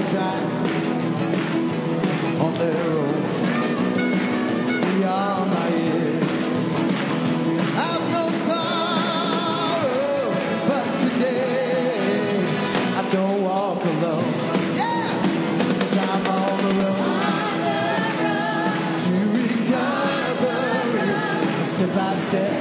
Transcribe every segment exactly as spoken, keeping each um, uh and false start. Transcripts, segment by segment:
drive on their own. Beyond my ears, I've no sorrow, but today I don't walk alone. Yeah, 'cause I'm on the road to recovery, step by step.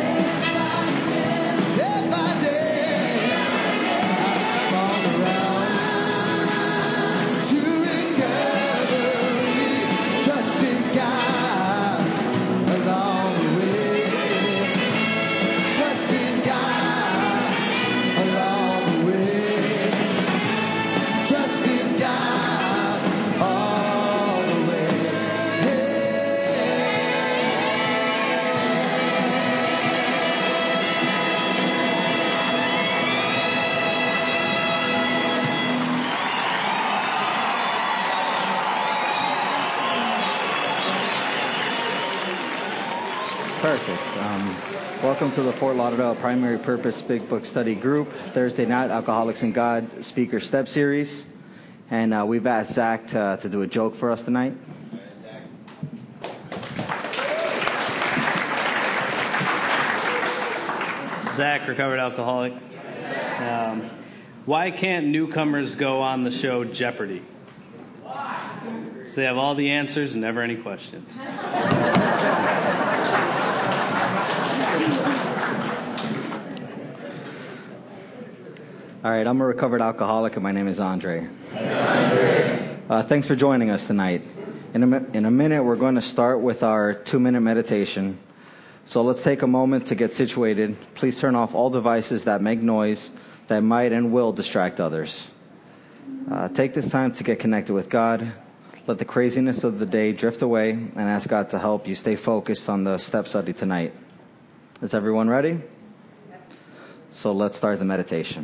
Perfect. Um, welcome to the Fort Lauderdale Primary Purpose Big Book Study Group Thursday night Alcoholics and God Speaker Step Series. And uh, we've asked Zach to, to do a joke for us tonight. Zach, recovered alcoholic. Um, why can't newcomers go on the show Jeopardy? Why? So they have all the answers and never any questions. All right, I'm a recovered alcoholic, and my name is Andre. Uh, thanks for joining us tonight. In a, in a minute, we're going to start with our two-minute meditation. So let's take a moment to get situated. Please turn off all devices that make noise that might and will distract others. Uh, take this time to get connected with God. Let the craziness of the day drift away and ask God to help you stay focused on the step study tonight. Is everyone ready? So let's start the meditation.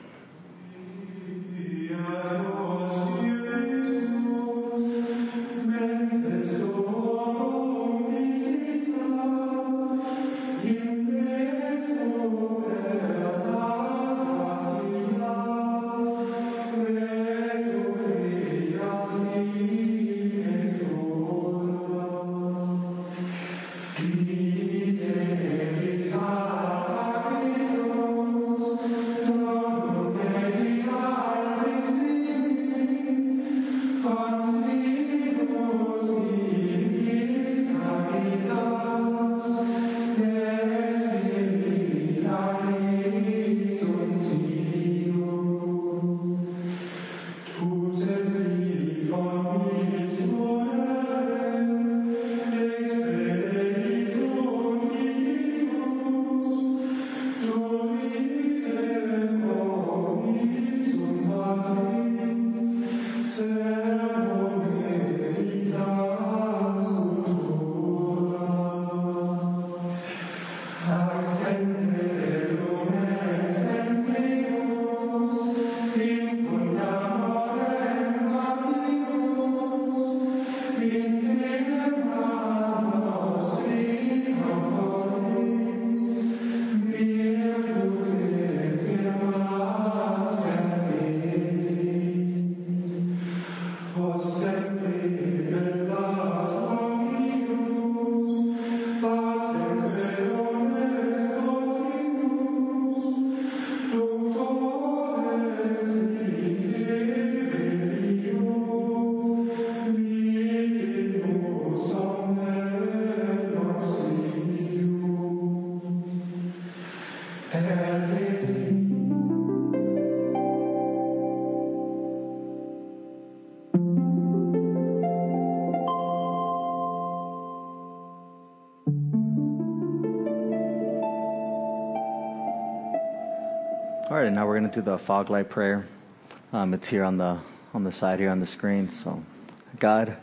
All right, and now we're going to do the fog light prayer. Um, it's here on the on the side here on the screen. So, God,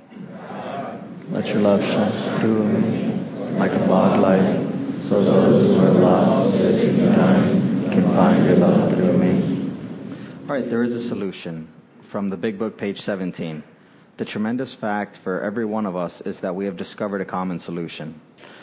let your love shine through me like a fog light, so those who are lost, searching and dying can find your love through me. All right, there is a solution from the Big Book, page seventeen. The tremendous fact for every one of us is that we have discovered a common solution.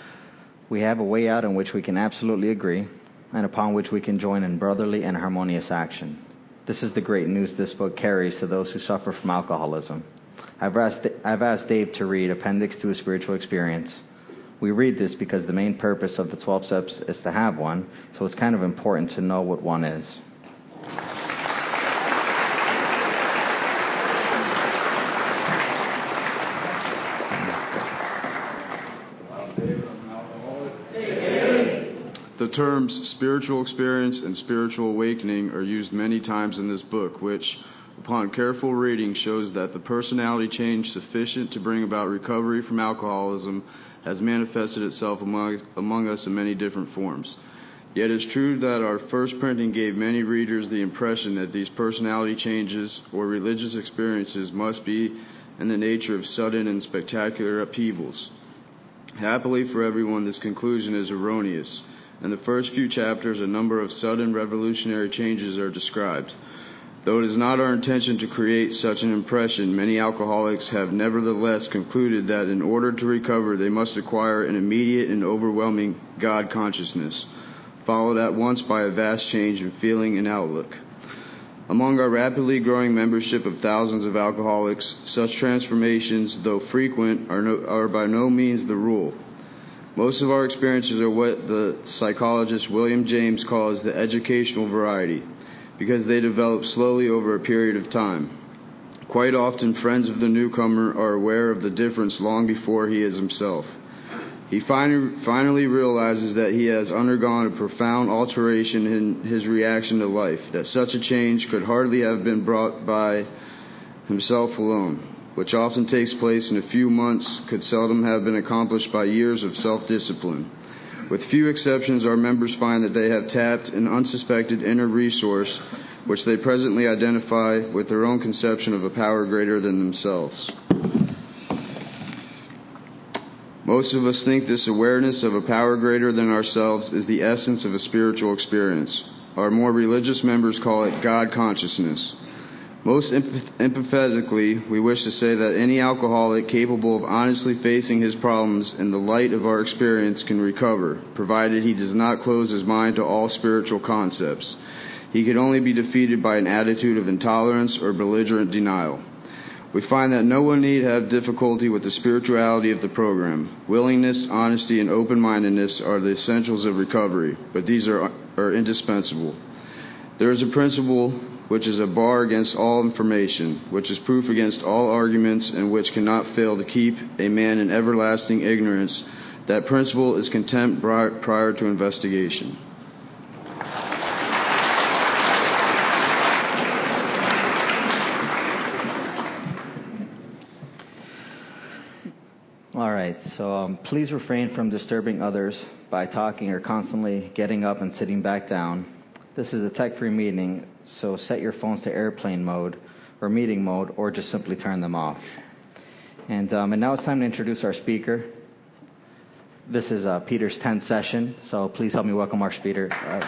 We have a way out in which we can absolutely agree, and upon which we can join in brotherly and harmonious action. This is the great news this book carries to those who suffer from alcoholism. I've asked, I've asked Dave to read Appendix to a Spiritual Experience. We read this because the main purpose of the twelve steps is to have one, so it's kind of important to know what one is. The terms spiritual experience and spiritual awakening are used many times in this book, which, upon careful reading, shows that the personality change sufficient to bring about recovery from alcoholism has manifested itself among, among us in many different forms. Yet it's true that our first printing gave many readers the impression that these personality changes or religious experiences must be in the nature of sudden and spectacular upheavals. Happily for everyone, this conclusion is erroneous. In the first few chapters, a number of sudden revolutionary changes are described. Though it is not our intention to create such an impression, many alcoholics have nevertheless concluded that in order to recover, they must acquire an immediate and overwhelming God consciousness, followed at once by a vast change in feeling and outlook. Among our rapidly growing membership of thousands of alcoholics, such transformations, though frequent, are, no, are by no means the rule. Most of our experiences are what the psychologist William James calls the educational variety, because they develop slowly over a period of time. Quite often, friends of the newcomer are aware of the difference long before he is himself. He fin- finally realizes that he has undergone a profound alteration in his reaction to life, that such a change could hardly have been brought by himself alone, which often takes place in a few months, could seldom have been accomplished by years of self-discipline. With few exceptions, our members find that they have tapped an unsuspected inner resource, which they presently identify with their own conception of a power greater than themselves. Most of us think this awareness of a power greater than ourselves is the essence of a spiritual experience. Our more religious members call it God consciousness. Most empathetically, we wish to say that any alcoholic capable of honestly facing his problems in the light of our experience can recover, provided he does not close his mind to all spiritual concepts. He can only be defeated by an attitude of intolerance or belligerent denial. We find that no one need have difficulty with the spirituality of the program. Willingness, honesty, and open-mindedness are the essentials of recovery, but these are, are indispensable. There is a principle which is a bar against all information, which is proof against all arguments, and which cannot fail to keep a man in everlasting ignorance. That principle is contempt prior to investigation. All right, so um, please refrain from disturbing others by talking or constantly getting up and sitting back down. This is a tech-free meeting, so set your phones to airplane mode or meeting mode, or just simply turn them off. And, um, and now it's time to introduce our speaker. This is uh, Peter's tenth session, so please help me welcome our speaker. Uh,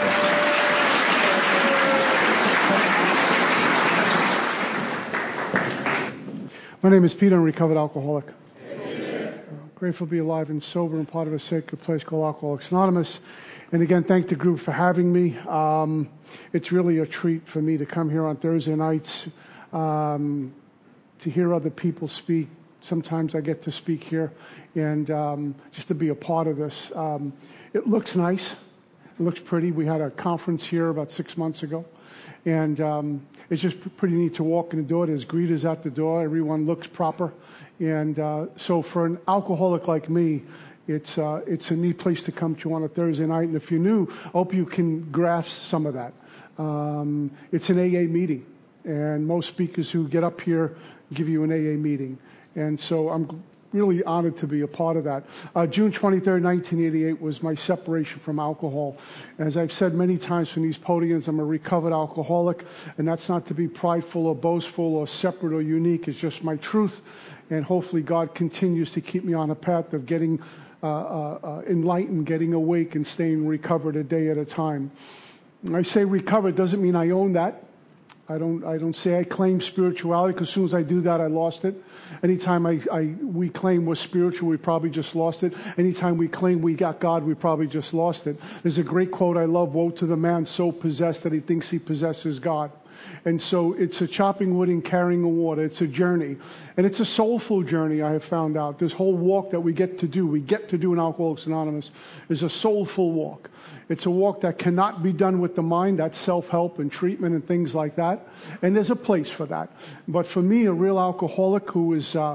My name is Peter. I'm a recovered alcoholic. Uh, grateful to be alive and sober and part of a sacred place called Alcoholics Anonymous. And again, thank the group for having me. Um, it's really a treat for me to come here on Thursday nights um, to hear other people speak. Sometimes I get to speak here, and um, just to be a part of this. Um, it looks nice. It looks pretty. We had a conference here about six months ago, and um, it's just pretty neat to walk in the door. There's greeters at the door. Everyone looks proper. And uh, so for an alcoholic like me, It's uh, it's a neat place to come to on a Thursday night, and if you're new, I hope you can grasp some of that. Um, it's an A A meeting, and most speakers who get up here give you an A A meeting, and so I'm really honored to be a part of that. Uh, June twenty-third, nineteen eighty-eight was my separation from alcohol. As I've said many times from these podiums, I'm a recovered alcoholic, and that's not to be prideful or boastful or separate or unique. It's just my truth, and hopefully God continues to keep me on a path of getting Uh, uh, uh, enlightened, getting awake, and staying recovered a day at a time. When I say recovered, doesn't mean I own that. I don't. I don't say I claim spirituality, because as soon as I do that, I lost it. Anytime I, I we claim we're spiritual, we probably just lost it. Anytime we claim we got God, we probably just lost it. There's a great quote I love: "Woe to the man so possessed that he thinks he possesses God." And so it's a chopping wood and carrying a water. It's a journey. And it's a soulful journey, I have found out. This whole walk that we get to do, we get to do in Alcoholics Anonymous, is a soulful walk. It's a walk that cannot be done with the mind. That's self-help and treatment and things like that. And there's a place for that. But for me, a real alcoholic who is uh,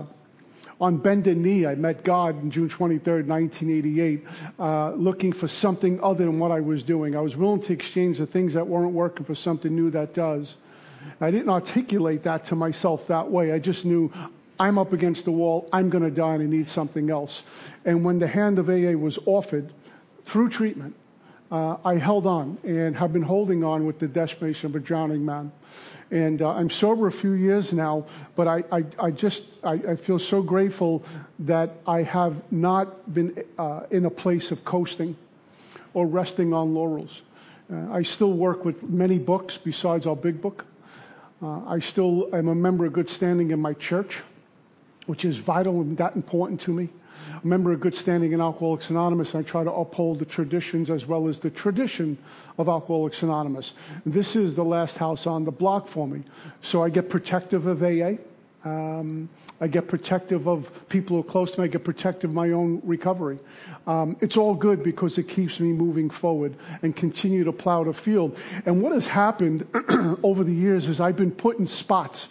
on bended knee, I met God on June twenty-third, nineteen eighty-eight, uh, looking for something other than what I was doing. I was willing to exchange the things that weren't working for something new that does. I didn't articulate that to myself that way. I just knew I'm up against the wall. I'm going to die and I need something else. And when the hand of A A was offered through treatment, uh, I held on and have been holding on with the desperation of a drowning man. And uh, I'm sober a few years now, but I, I, I just, I, I feel so grateful that I have not been uh, in a place of coasting or resting on laurels. Uh, I still work with many books besides our big book. Uh, I still am a member of good standing in my church, which is vital and that important to me. A member of good standing in Alcoholics Anonymous. I try to uphold the traditions as well as the tradition of Alcoholics Anonymous. This is the last house on the block for me. So I get protective of A A. Um, I get protective of people who are close to me. I get protective of my own recovery. Um, it's all good because it keeps me moving forward and continue to plow the field. And what has happened over the years is I've been put in spots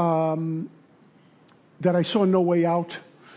um, that I saw no way out.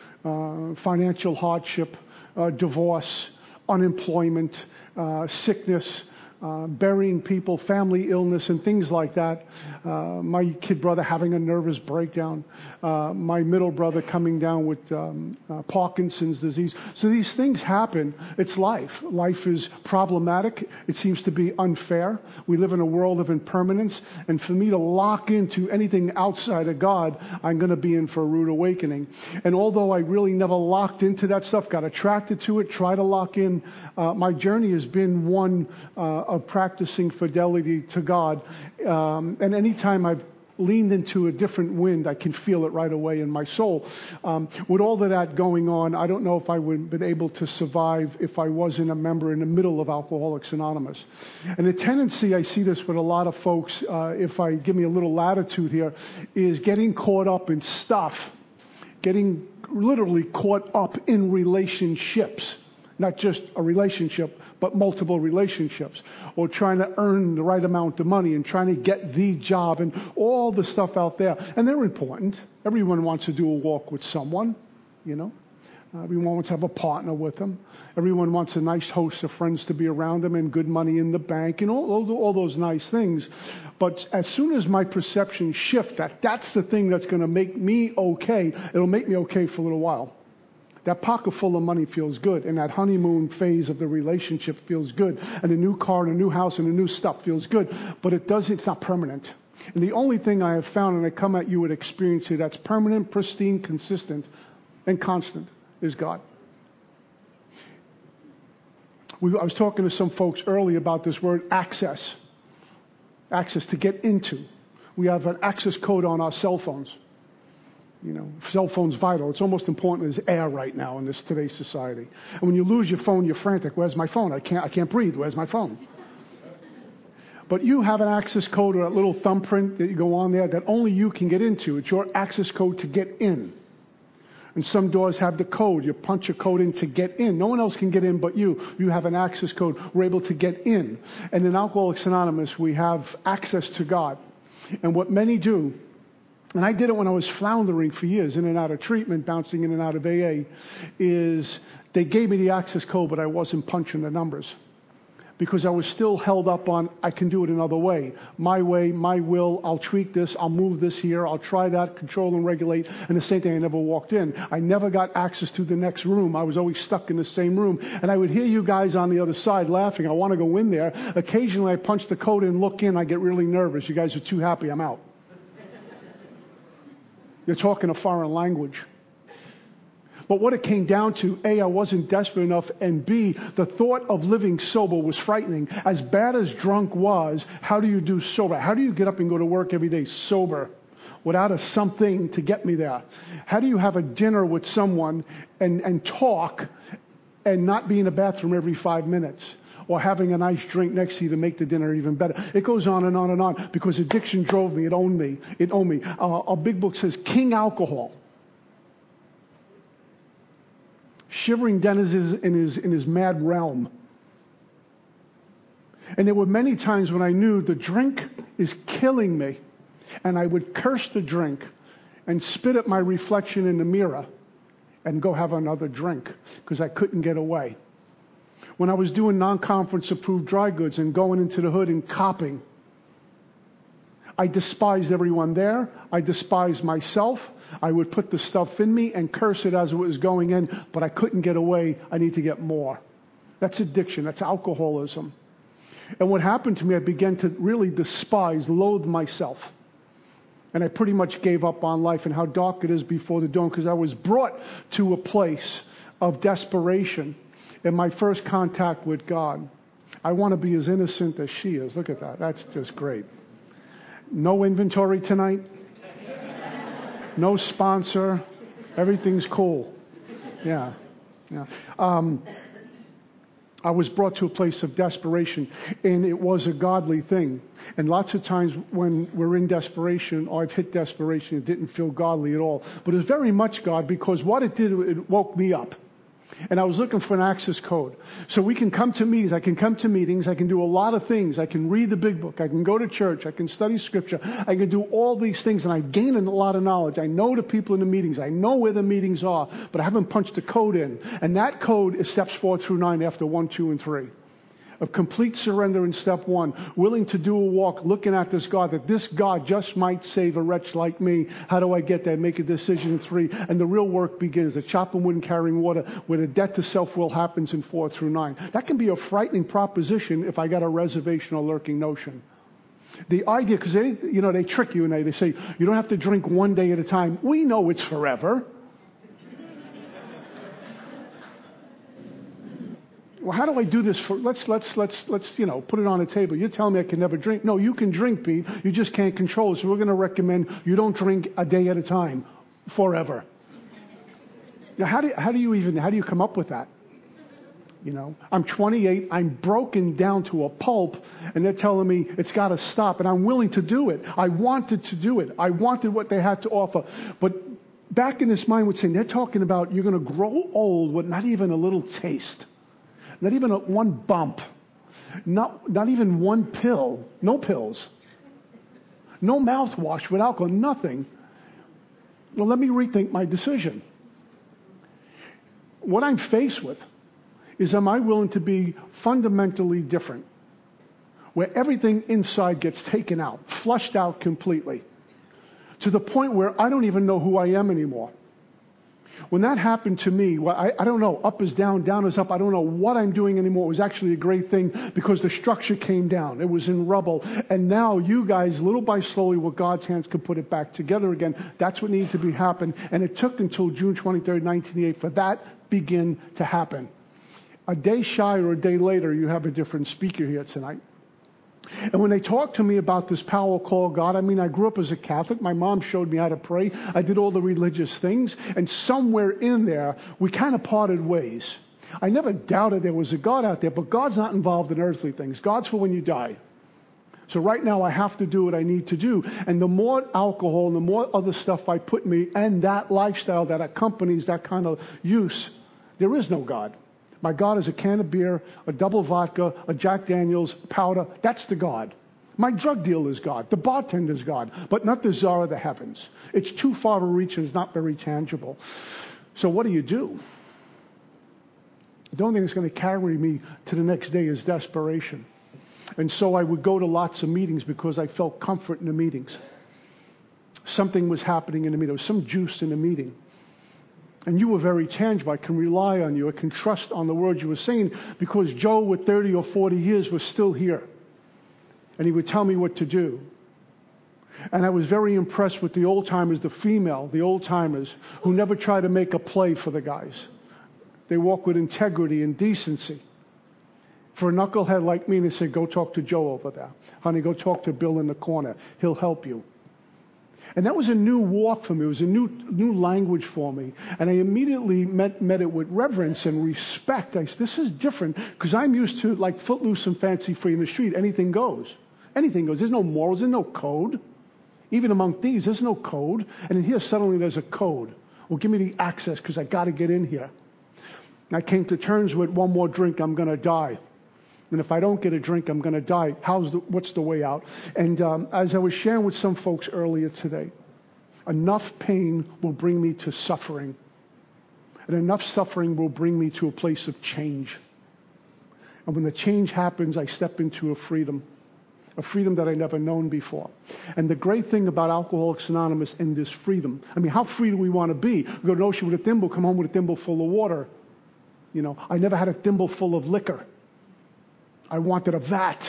Uh, financial hardship, uh, divorce, unemployment, uh, sickness, uh, burying people, family illness, and things like that. Uh, my kid brother having a nervous breakdown. Uh, my middle brother coming down with um, uh, Parkinson's disease. So these things happen. It's life. Life is problematic. It seems to be unfair. We live in a world of impermanence. And for me to lock into anything outside of God, I'm going to be in for a rude awakening. And although I really never locked into that stuff, got attracted to it, try to lock in, uh, my journey has been one uh, of practicing fidelity to God. Um, and anytime I've leaned into a different wind, I can feel it right away in my soul. Um, with all of that going on, I don't know if I would have been able to survive if I wasn't a member in the middle of Alcoholics Anonymous. And the tendency, I see this with a lot of folks, uh, if I give me a little latitude here, is getting caught up in stuff, getting literally caught up in relationships. Not just a relationship, but multiple relationships, or trying to earn the right amount of money and trying to get the job and all the stuff out there. And they're important. Everyone wants to do a walk with someone, you know. Uh, everyone wants to have a partner with them. Everyone wants a nice host of friends to be around them and good money in the bank and all, all, all those nice things. But as soon as my perception shifts that that's the thing that's going to make me okay, it'll make me okay for a little while. That pocket full of money feels good, and that honeymoon phase of the relationship feels good, and a new car and a new house and a new stuff feels good, but it does, it's not permanent. And the only thing I have found, and I come at you with experience here, that's permanent, pristine, consistent, and constant, is God. We, I was talking to some folks earlier about this word access. Access, to get into. We have an access code on our cell phones. You know, cell phone's vital. It's almost important as air right now in this today's society. And when you lose your phone, you're frantic. Where's my phone? I can't, I can't breathe. Where's my phone? But you have an access code or that little thumbprint that you go on there that only you can get into. It's your access code to get in. And some doors have the code. You punch a code in to get in. No one else can get in but you. You have an access code. We're able to get in. And in Alcoholics Anonymous, we have access to God. And what many do, and I did it when I was floundering for years, in and out of treatment, bouncing in and out of A A, is they gave me the access code, but I wasn't punching the numbers. Because I was still held up on, I can do it another way. My way, my will, I'll tweak this, I'll move this here, I'll try that, control and regulate. And the same thing, I never walked in. I never got access to the next room. I was always stuck in the same room. And I would hear you guys on the other side laughing. I want to go in there. Occasionally I punch the code and look in, I get really nervous. You guys are too happy, I'm out. You're talking a foreign language. But what it came down to, A, I wasn't desperate enough, and B, the thought of living sober was frightening. As bad as drunk was, how do you do sober? How do you get up and go to work every day sober without a something to get me there? How do you have a dinner with someone and, and talk and not be in the bathroom every five minutes? or having a nice drink next to you to make the dinner even better. It goes on and on and on because addiction drove me. It owned me. It owned me. Uh, our big book says King Alcohol. Shivering denizens in his, in his mad realm. And there were many times when I knew the drink is killing me, and I would curse the drink and spit at my reflection in the mirror and go have another drink because I couldn't get away. When I was doing non-conference approved dry goods and going into the hood and copping, I despised everyone there. I despised myself. I would put the stuff in me and curse it as it was going in, but I couldn't get away. I need to get more. That's addiction. That's alcoholism. And what happened to me, I began to really despise, loathe myself. And I pretty much gave up on life and how dark it is before the dawn, because I was brought to a place of desperation in my first contact with God. I want to be as innocent as she is. Look at that. That's just great. No inventory tonight. No sponsor. Everything's cool. Yeah. Yeah. Um, I was brought to a place of desperation, and it was a godly thing. And lots of times when we're in desperation, or I've hit desperation, it didn't feel godly at all. But it was very much God, because what it did, it woke me up. And I was looking for an access code. So we can come to meetings. I can come to meetings. I can do a lot of things. I can read the big book. I can go to church. I can study scripture. I can do all these things, and I gain a lot of knowledge. I know the people in the meetings. I know where the meetings are, but I haven't punched the code in. And that code is steps four through nine after one, two, and three. Of complete surrender in step one, willing to do a walk, looking at this God, that this God just might save a wretch like me. How do I get there? Make a decision in three. And the real work begins. The chopping wood and carrying water, where the death to self-will happens in four through nine. That can be a frightening proposition if I got a reservation or lurking notion. The idea, because they, you know, they trick you and they, they say, you don't have to drink one day at a time. We know it's forever. Well, how do I do this for, let's, let's, let's, let's, you know, put it on the table. You're telling me I can never drink. No, you can drink, Pete. You just can't control it. So we're going to recommend you don't drink a day at a time forever. Now, how do, how do you even, how do you come up with that? You know, I'm twenty-eight. I'm broken down to a pulp, and they're telling me it's got to stop, and I'm willing to do it. I wanted to do it. I wanted what they had to offer. But back in this mind, would say, they're talking about you're going to grow old with not even a little taste. Not even a, one bump. Not, not even one pill. No pills. No mouthwash with alcohol. Nothing. Well, let me rethink my decision. What I'm faced with is, am I willing to be fundamentally different? Where everything inside gets taken out, flushed out completely. To the point where I don't even know who I am anymore. When that happened to me, well, I, I don't know, up is down, down is up. I don't know what I'm doing anymore. It was actually a great thing because the structure came down. It was in rubble. And now you guys, little by slowly, with God's hands, can put it back together again. That's what needed to be happen. And it took until June twenty-third, nineteen eighty-eight for that begin to happen. A day shy or a day later, you have a different speaker here tonight. And when they talked to me about this power called God, I mean, I grew up as a Catholic. My mom showed me how to pray. I did all the religious things. And somewhere in there, we kind of parted ways. I never doubted there was a God out there, but God's not involved in earthly things. God's for when you die. So right now, I have to do what I need to do. And the more alcohol and the more other stuff I put in me, and that lifestyle that accompanies that kind of use, there is no God. My God is a can of beer, a double vodka, a Jack Daniels, powder. That's the God. My drug deal is God. The bartender is God, but not the czar of the heavens. It's too far to reach and it's not very tangible. So what do you do? The only thing that's going to carry me to the next day is desperation. And so I would go to lots of meetings because I felt comfort in the meetings. Something was happening in the meeting. There was some juice in the meeting. And you were very tangible. I can rely on you. I can trust on the words you were saying because Joe, with thirty or forty years, was still here. And he would tell me what to do. And I was very impressed with the old-timers, the female, the old-timers, who never try to make a play for the guys. They walk with integrity and decency. For a knucklehead like me, they say, go talk to Joe over there. Honey, go talk to Bill in the corner. He'll help you. And that was a new walk for me. It was a new new language for me. And I immediately met, met it with reverence and respect. I said, this is different because I'm used to like footloose and fancy free in the street. Anything goes. Anything goes. There's no morals. There's no code. Even among thieves, there's no code. And in here, suddenly there's a code. Well, give me the access because I got to get in here. And I came to terms with one more drink, I'm going to die. And if I don't get a drink, I'm going to die. How's the, what's the way out? And um, as I was sharing with some folks earlier today, enough pain will bring me to suffering. And enough suffering will bring me to a place of change. And when the change happens, I step into a freedom. A freedom that I never known before. And the great thing about Alcoholics Anonymous and this freedom, I mean, how free do we want to be? We go to Ocean with a thimble, come home with a thimble full of water. You know, I never had a thimble full of liquor. I wanted a vat.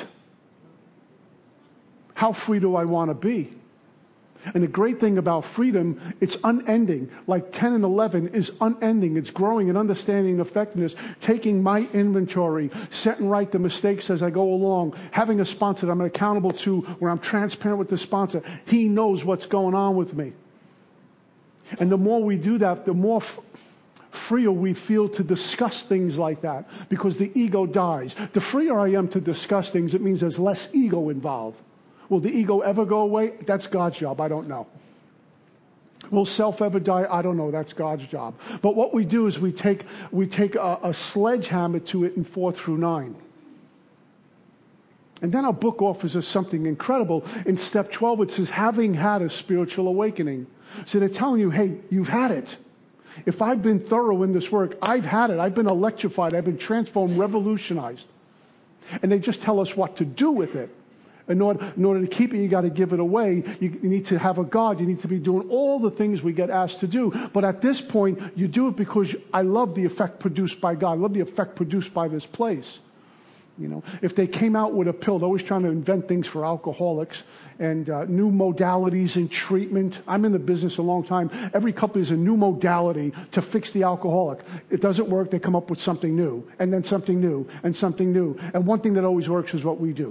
How free do I want to be? And the great thing about freedom, it's unending. Like ten and eleven is unending. It's growing and understanding and effectiveness, taking my inventory, setting right the mistakes as I go along, having a sponsor that I'm accountable to, where I'm transparent with the sponsor. He knows what's going on with me. And the more we do that, the more f- freer we feel to discuss things like that, because the ego dies. The freer I am to discuss things, it means there's less ego involved. Will the ego ever go away? That's God's job. I don't know. Will self ever die? I don't know. That's God's job. But what we do is we take we take a, a sledgehammer to it in four through nine. And then our book offers us something incredible. In step twelve, it says, having had a spiritual awakening. So they're telling you, hey, you've had it. If I've been thorough in this work, I've had it. I've been electrified. I've been transformed, revolutionized. And they just tell us what to do with it. In order, in order to keep it, you got to give it away. You, you need to have a God. You need to be doing all the things we get asked to do. But at this point, you do it because I love the effect produced by God. I love the effect produced by this place. You know, if they came out with a pill, they're always trying to invent things for alcoholics and uh, new modalities in treatment. I'm in the business a long time. Every company is a new modality to fix the alcoholic. It doesn't work. They come up with something new, and then something new, and something new. And one thing that always works is what we do.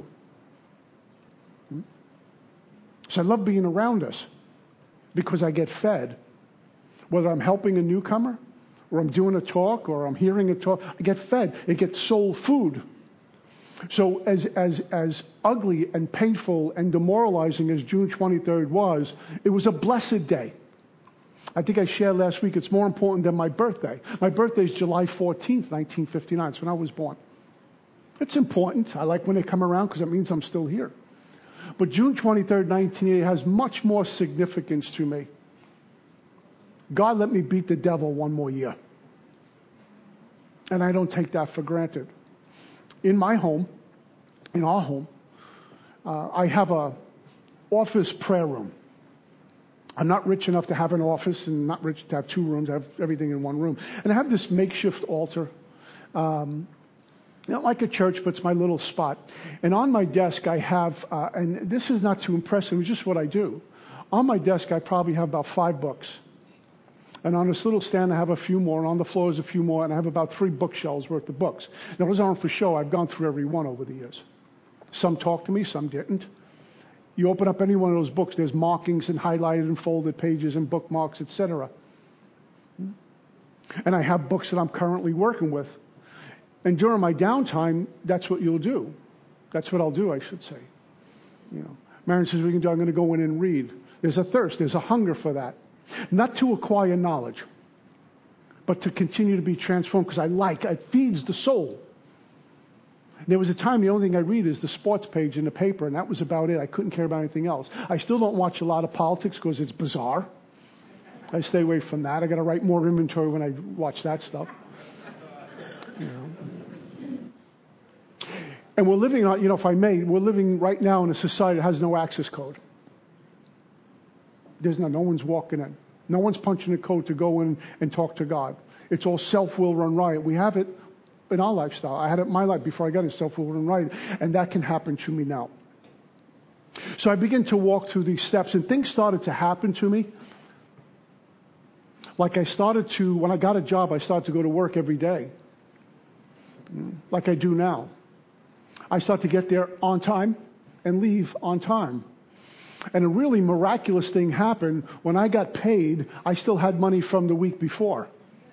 So I love being around us because I get fed. Whether I'm helping a newcomer, or I'm doing a talk, or I'm hearing a talk, I get fed. It gets soul food. So as as as ugly and painful and demoralizing as June twenty-third was, it was a blessed day. I think I shared last week, it's more important than my birthday. My birthday is July fourteenth, nineteen fifty-nine. It's when I was born. It's important. I like when they come around because it means I'm still here. But June twenty-third, nineteen eighty has much more significance to me. God let me beat the devil one more year. And I don't take that for granted. In my home, in our home, uh, I have a office prayer room. I'm not rich enough to have an office and not rich to have two rooms. I have everything in one room. And I have this makeshift altar. Um, Not like a church, but it's my little spot. And on my desk I have, uh, and this is not too impressive, it's just what I do. On my desk I probably have about five books. And on this little stand I have a few more, and on the floor is a few more, and I have about three bookshelves worth of books. Now those aren't for show. I've gone through every one over the years. Some talked to me, some didn't. You open up any one of those books, there's markings and highlighted and folded pages and bookmarks, et cetera. And I have books that I'm currently working with. And during my downtime, that's what you'll do. That's what I'll do, I should say. You know, Marion says, we can do, I'm going to go in and read. There's a thirst, there's a hunger for that. Not to acquire knowledge, but to continue to be transformed, because I like, it feeds the soul. There was a time the only thing I read is the sports page in the paper, and that was about it. I couldn't care about anything else. I still don't watch a lot of politics because it's bizarre. I stay away from that. I got to write more inventory when I watch that stuff. You know. And we're living on, you know, if I may, we're living right now in a society that has no access code. There's no, no one's walking in. No one's punching a code to go in and talk to God. It's all self-will run riot. We have it in our lifestyle. I had it in my life before I got it, self-will run riot. And that can happen to me now. So I began to walk through these steps, and things started to happen to me. Like I started to, when I got a job, I started to go to work every day. Like I do now. I start to get there on time and leave on time. And a really miraculous thing happened. When I got paid, I still had money from the week before.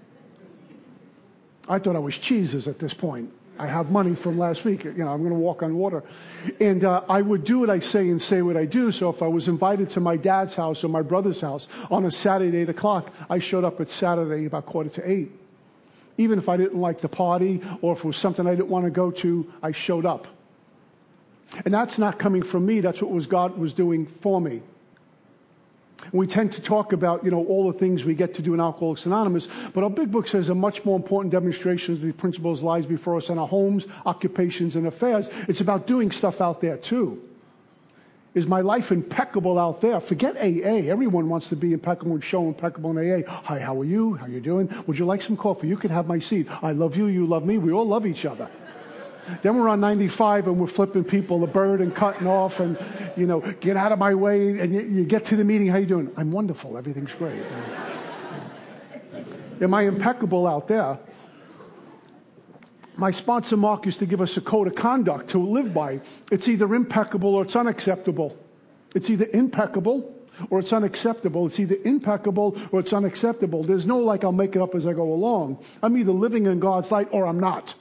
I thought I was cheeses at this point. I have money from last week. You know, I'm going to walk on water. And uh, I would do what I say and say what I do. So if I was invited to my dad's house or my brother's house on a Saturday at eight o'clock, I showed up at Saturday about quarter to eight. Even if I didn't like the party or if it was something I didn't want to go to, I showed up. And that's not coming from me. That's what was God was doing for me. We tend to talk about, you know, all the things we get to do in Alcoholics Anonymous, but our big book says a much more important demonstration of the principles lies before us in our homes, occupations, and affairs. It's about doing stuff out there too. Is my life impeccable out there? Forget A A. Everyone wants to be impeccable and show impeccable in A A. Hi, how are you? How you doing? Would you like some coffee? You can have my seat. I love you. You love me. We all love each other. Then we're on ninety-five and we're flipping people the bird and cutting off and, you know, get out of my way. And you, you get to the meeting. How you doing? I'm wonderful. Everything's great. Am I impeccable out there? My sponsor, Mark, used to give us a code of conduct to live by. It's either impeccable or it's unacceptable. It's either impeccable or it's unacceptable. It's either impeccable or it's unacceptable. There's no like I'll make it up as I go along. I'm either living in God's light or I'm not.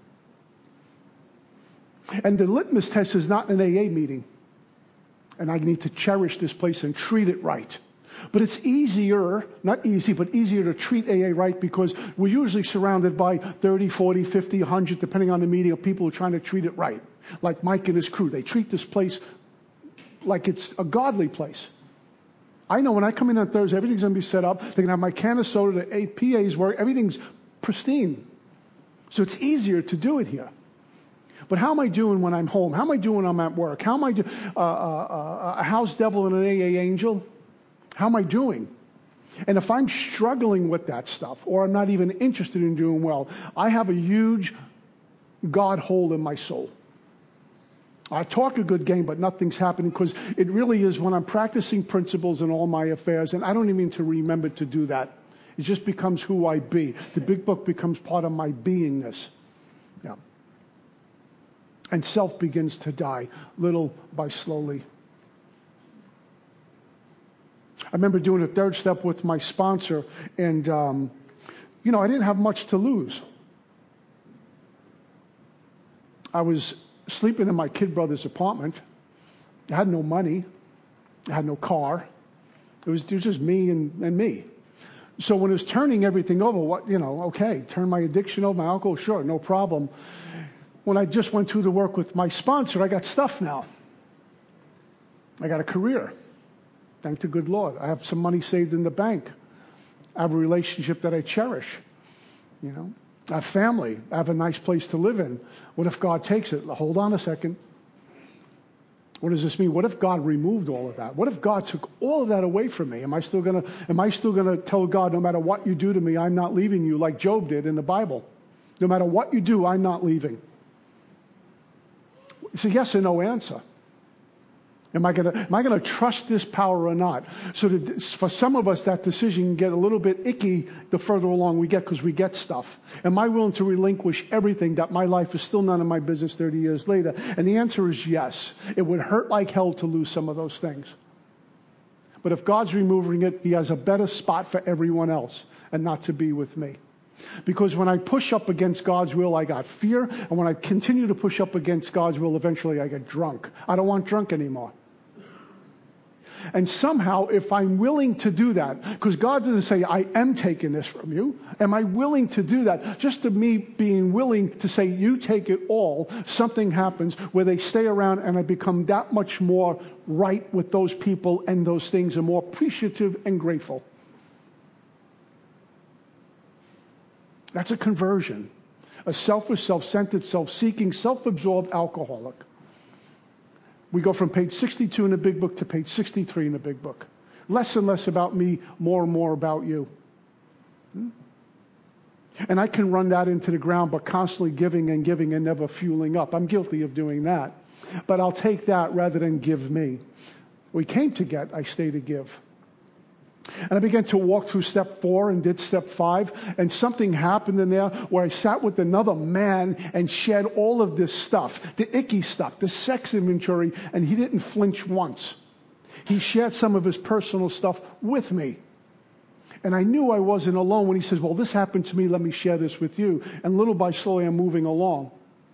And the litmus test is not an A A meeting. And I need to cherish this place and treat it right. But it's easier, not easy, but easier to treat A A right because we're usually surrounded by thirty, forty, fifty, one hundred, depending on the meeting, of people who are trying to treat it right. Like Mike and his crew. They treat this place like it's a godly place. I know when I come in on Thursday, everything's going to be set up. They're going to have my can of soda, the eight P As work. Everything's pristine. So it's easier to do it here. But how am I doing when I'm home? How am I doing when I'm at work? How am I doing? Uh, uh, uh, a house devil and an A A angel? How am I doing? And if I'm struggling with that stuff, or I'm not even interested in doing well, I have a huge God hole in my soul. I talk a good game, but nothing's happening because it really is when I'm practicing principles in all my affairs, and I don't even need to remember to do that. It just becomes who I be. The big book becomes part of my beingness. Yeah. And self begins to die, little by slowly. I remember doing a third step with my sponsor, and, um, you know, I didn't have much to lose. I was sleeping in my kid brother's apartment. I had no money. I had no car. It was, it was just me and, and me. So when it was turning everything over, what, you know, okay, turn my addiction over, my alcohol, sure, no problem. When I just went through the work with my sponsor, I got stuff now. I got a career. Thank the good Lord. I have some money saved in the bank. I have a relationship that I cherish. You know, I have family. I have a nice place to live in. What if God takes it? Hold on a second. What does this mean? What if God removed all of that? What if God took all of that away from me? Am I still gonna? Am I still gonna tell God, no matter what you do to me, I'm not leaving you, like Job did in the Bible? No matter what you do, I'm not leaving. It's a yes or no answer. Am I gonna am I gonna trust this power or not? So that for some of us, that decision can get a little bit icky the further along we get because we get stuff. Am I willing to relinquish everything that my life is still none of my business thirty years later? And the answer is yes. It would hurt like hell to lose some of those things. But if God's removing it, He has a better spot for everyone else and not to be with me. Because when I push up against God's will, I got fear. And when I continue to push up against God's will, eventually I get drunk. I don't want drunk anymore. And somehow, if I'm willing to do that, because God doesn't say, I am taking this from you. Am I willing to do that? Just to me being willing to say, you take it all, something happens where they stay around and I become that much more right with those people and those things and more appreciative and grateful. That's a conversion. A selfish, self-centered, self-seeking, self-absorbed alcoholic. We go from page sixty-two in the big book to page sixty-three in the big book. Less and less about me, more and more about you. Hmm? And I can run that into the ground, but constantly giving and giving and never fueling up. I'm guilty of doing that. But I'll take that rather than give me. We came to get, I stay to give. And I began to walk through step four and did step five, and something happened in there where I sat with another man and shared all of this stuff, the icky stuff, the sex inventory, and he didn't flinch once. He shared some of his personal stuff with me. And I knew I wasn't alone when he says, well, this happened to me, let me share this with you. And little by slowly, I'm moving along.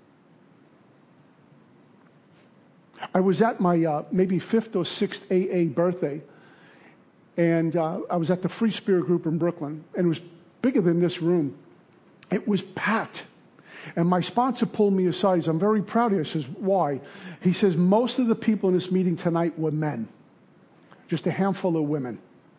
I was at my uh, maybe fifth or sixth A A birthday, and uh, I was at the Free Spirit group in Brooklyn, and it was bigger than this room. It was packed. And my sponsor pulled me aside. He says, I'm very proud of you. I says, why? He says, most of the people in this meeting tonight were men. Just a handful of women.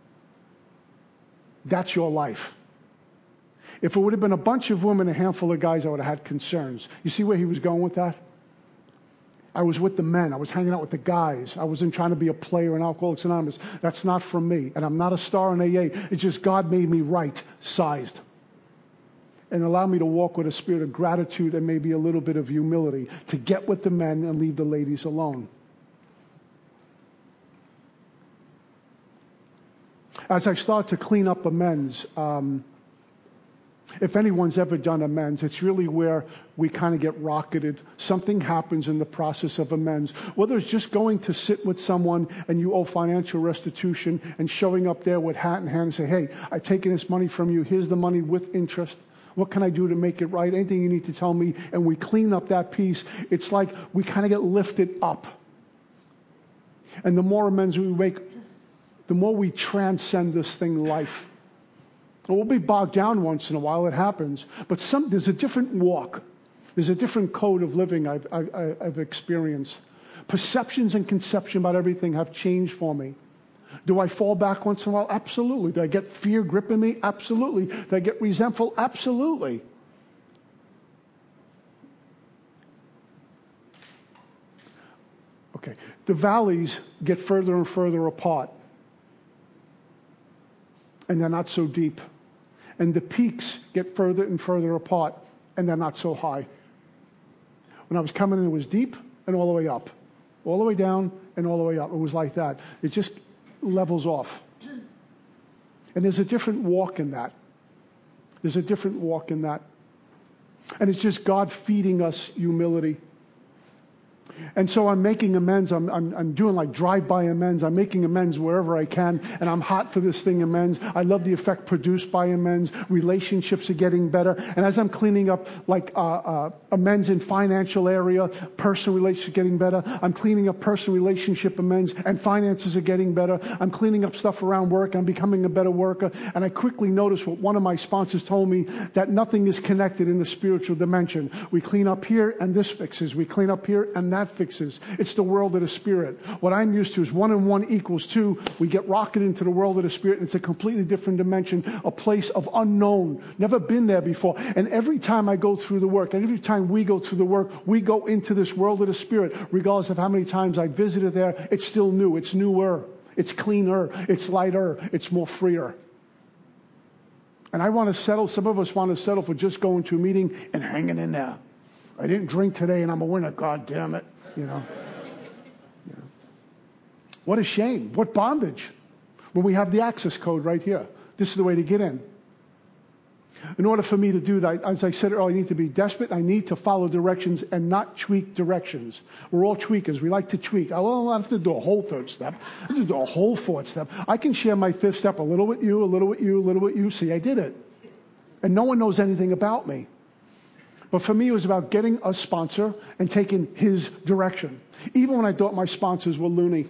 That's your life. If it would have been a bunch of women, a handful of guys, I would have had concerns. You see where he was going with that? I was with the men. I was hanging out with the guys. I wasn't trying to be a player in Alcoholics Anonymous. That's not from me. And I'm not a star in A A. It's just God made me right-sized. And allowed me to walk with a spirit of gratitude and maybe a little bit of humility to get with the men and leave the ladies alone. As I start to clean up amends, um, if anyone's ever done amends, it's really where we kind of get rocketed. Something happens in the process of amends. Whether it's just going to sit with someone and you owe financial restitution and showing up there with hat in hand and say, hey, I've taken this money from you. Here's the money with interest. What can I do to make it right? Anything you need to tell me. And we clean up that piece. It's like we kind of get lifted up. And the more amends we make, the more we transcend this thing, life. And we'll be bogged down once in a while. It happens. But some, there's a different walk. There's a different code of living I've, I, I've experienced. Perceptions and conception about everything have changed for me. Do I fall back once in a while? Absolutely. Do I get fear gripping me? Absolutely. Do I get resentful? Absolutely. Okay. The valleys get further and further apart. And they're not so deep. And the peaks get further and further apart. And they're not so high. When I was coming in, it was deep and all the way up. All the way down and all the way up. It was like that. It just levels off. And there's a different walk in that. There's a different walk in that. And it's just God feeding us humility. And so I'm making amends. I'm, I'm, I'm doing like drive-by amends. I'm making amends wherever I can. And I'm hot for this thing, amends. I love the effect produced by amends. Relationships are getting better. And as I'm cleaning up like uh, uh, amends in financial area, personal relationships are getting better. I'm cleaning up personal relationship amends and finances are getting better. I'm cleaning up stuff around work. I'm becoming a better worker. And I quickly noticed what one of my sponsors told me, that nothing is connected in the spiritual dimension. We clean up here and this fixes. We clean up here and that fixes. It's the world of the spirit. What I'm used to is one and one equals two. We get rocketed into the world of the spirit, and it's a completely different dimension, a place of unknown. Never been there before. And every time I go through the work, and every time we go through the work, we go into this world of the spirit. Regardless of how many times I visited there, it's still new. It's newer. It's cleaner. It's lighter. It's more freer. And I want to settle, some of us want to settle for just going to a meeting and hanging in there. I didn't drink today and I'm a winner, God damn it. You know. Yeah. What a shame. What bondage. When we have the access code right here. This is the way to get in. In order for me to do that, as I said earlier, I need to be desperate. I need to follow directions and not tweak directions. We're all tweakers. We like to tweak. I don't have to do a whole third step. I have to do a whole fourth step. I can share my fifth step a little with you, a little with you, a little with you. See, I did it. And no one knows anything about me. But for me, it was about getting a sponsor and taking his direction. Even when I thought my sponsors were loony.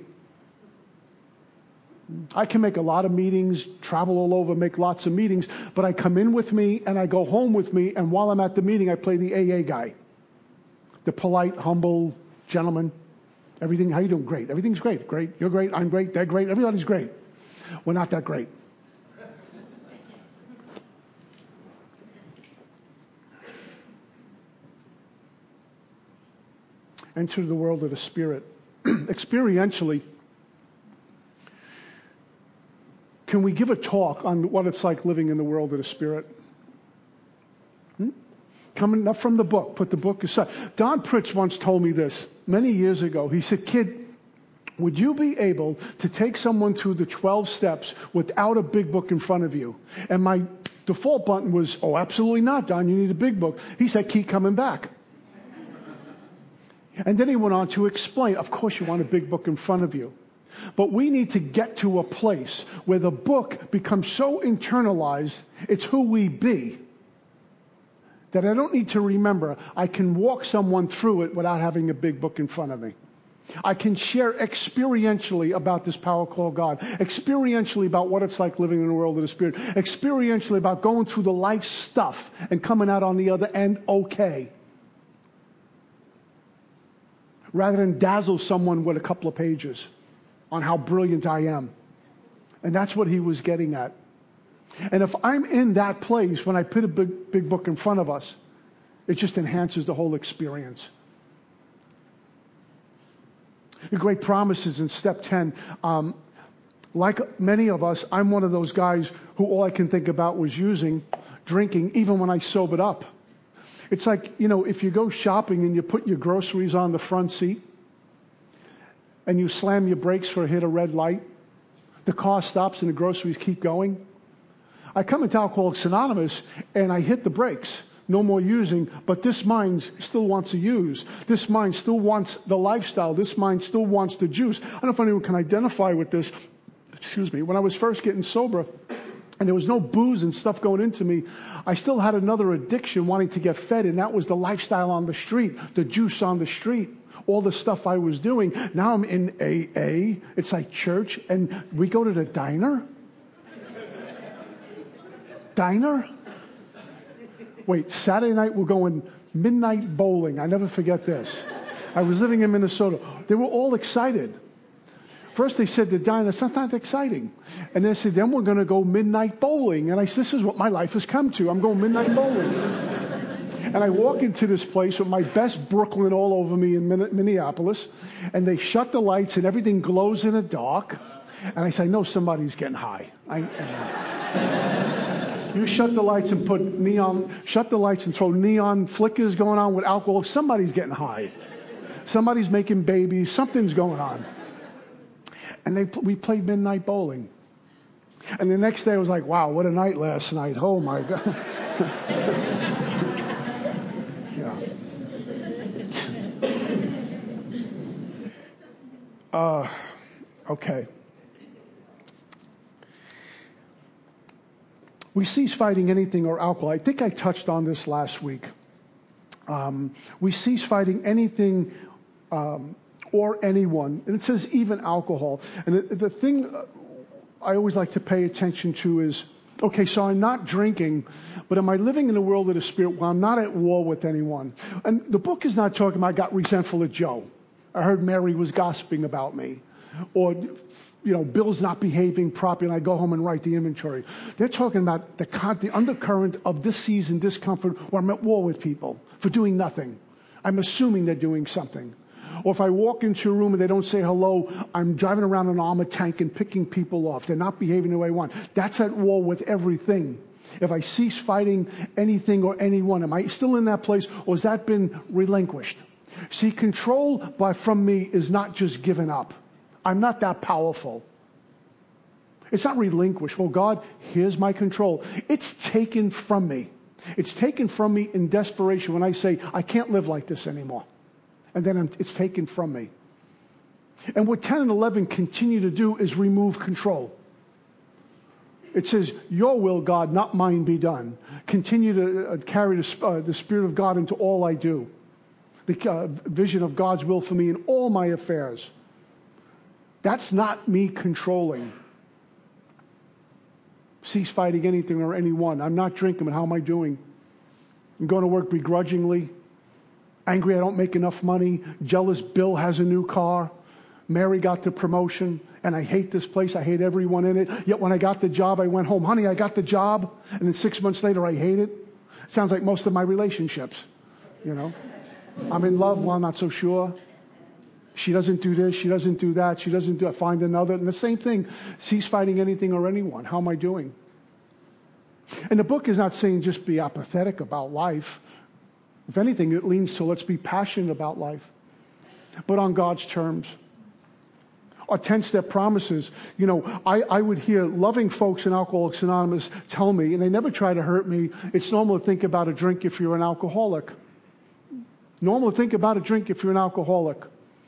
I can make a lot of meetings, travel all over, make lots of meetings, but I come in with me and I go home with me, and while I'm at the meeting, I play the A A guy. The polite, humble gentleman. Everything, how you doing? Great. Everything's great. Great. You're great. I'm great. They're great. Everybody's great. We're not that great. Enter the world of the spirit. Experientially, can we give a talk on what it's like living in the world of the spirit? Hmm? Coming up from the book, put the book aside. Don Pritch once told me this many years ago. He said, kid, would you be able to take someone through the twelve steps without a big book in front of you? And my default button was, oh, absolutely not, Don. You need a big book. He said, keep coming back. And then he went on to explain, of course you want a big book in front of you. But we need to get to a place where the book becomes so internalized, it's who we be, that I don't need to remember. I can walk someone through it without having a big book in front of me. I can share experientially about this power called God, experientially about what it's like living in the world of the Spirit, experientially about going through the life stuff and coming out on the other end okay, rather than dazzle someone with a couple of pages on how brilliant I am. And that's what he was getting at. And if I'm in that place when I put a big, big book in front of us, it just enhances the whole experience. The great promises in step ten. Um, like many of us, I'm one of those guys who all I can think about was using, drinking, even when I sobered up. It's like, you know, if you go shopping and you put your groceries on the front seat and you slam your brakes for a hit a red light, the car stops and the groceries keep going. I come into Alcoholics Anonymous and I hit the brakes. No more using, but this mind still wants to use. This mind still wants the lifestyle. This mind still wants the juice. I don't know if anyone can identify with this. Excuse me. When I was first getting sober and there was no booze and stuff going into me, I still had another addiction wanting to get fed, and that was the lifestyle on the street, the juice on the street, all the stuff I was doing. Now I'm in A A. It's like church, and we go to the diner. Diner? Wait, Saturday night we're going midnight bowling. I never forget this. I was living in Minnesota. They were all excited. First they said the diner, that's not exciting. And they said, then we're going to go midnight bowling. And I said, this is what my life has come to. I'm going midnight bowling. And I walk into this place with my best Brooklyn all over me in Minneapolis. And they shut the lights and everything glows in the dark. And I say, I know somebody's getting high. I, I You shut the lights and put neon, shut the lights and throw neon flickers going on with alcohol. Somebody's getting high. Somebody's making babies. Something's going on. And they we played midnight bowling. And the next day I was like, wow, what a night last night. Oh my God. Yeah. Uh, okay. We cease fighting anything or alcohol. I think I touched on this last week. Um, we cease fighting anything um, or anyone. And it says even alcohol. And the, the thing I always like to pay attention to is, okay, so I'm not drinking, but am I living in the world of the Spirit while I'm not at war with anyone? And the book is not talking about I got resentful at Joe. I heard Mary was gossiping about me. Or, you know, Bill's not behaving properly, and I go home and write the inventory. They're talking about the, con- the undercurrent of this season discomfort where I'm at war with people for doing nothing. I'm assuming they're doing something. Or if I walk into a room and they don't say hello, I'm driving around an armored tank and picking people off. They're not behaving the way I want. That's at war with everything. If I cease fighting anything or anyone, am I still in that place, or has that been relinquished? See, control by from me is not just given up. I'm not that powerful. It's not relinquished. Well, God, here's my control. It's taken from me. It's taken from me in desperation when I say, I can't live like this anymore. And then I'm, it's taken from me. And what ten and eleven continue to do is remove control. It says, your will, God, not mine be done. Continue to uh, carry the, uh, the Spirit of God into all I do. The uh, vision of God's will for me in all my affairs. That's not me controlling. Cease fighting anything or anyone. I'm not drinking, but how am I doing? I'm going to work begrudgingly. Angry I don't make enough money. Jealous Bill has a new car. Mary got the promotion. And I hate this place. I hate everyone in it. Yet when I got the job, I went home. Honey, I got the job. And then six months later, I hate it. Sounds like most of my relationships. You know? I'm in love. Well, I'm not so sure. She doesn't do this, she doesn't do that, she doesn't do, find another. And the same thing, cease fighting anything or anyone. How am I doing? And the book is not saying just be apathetic about life. If anything, it leans to let's be passionate about life, but on God's terms. Our ten-step promises. You know, I, I would hear loving folks in Alcoholics Anonymous tell me, and they never try to hurt me, it's normal to think about a drink if you're an alcoholic. Normal to think about a drink if you're an alcoholic.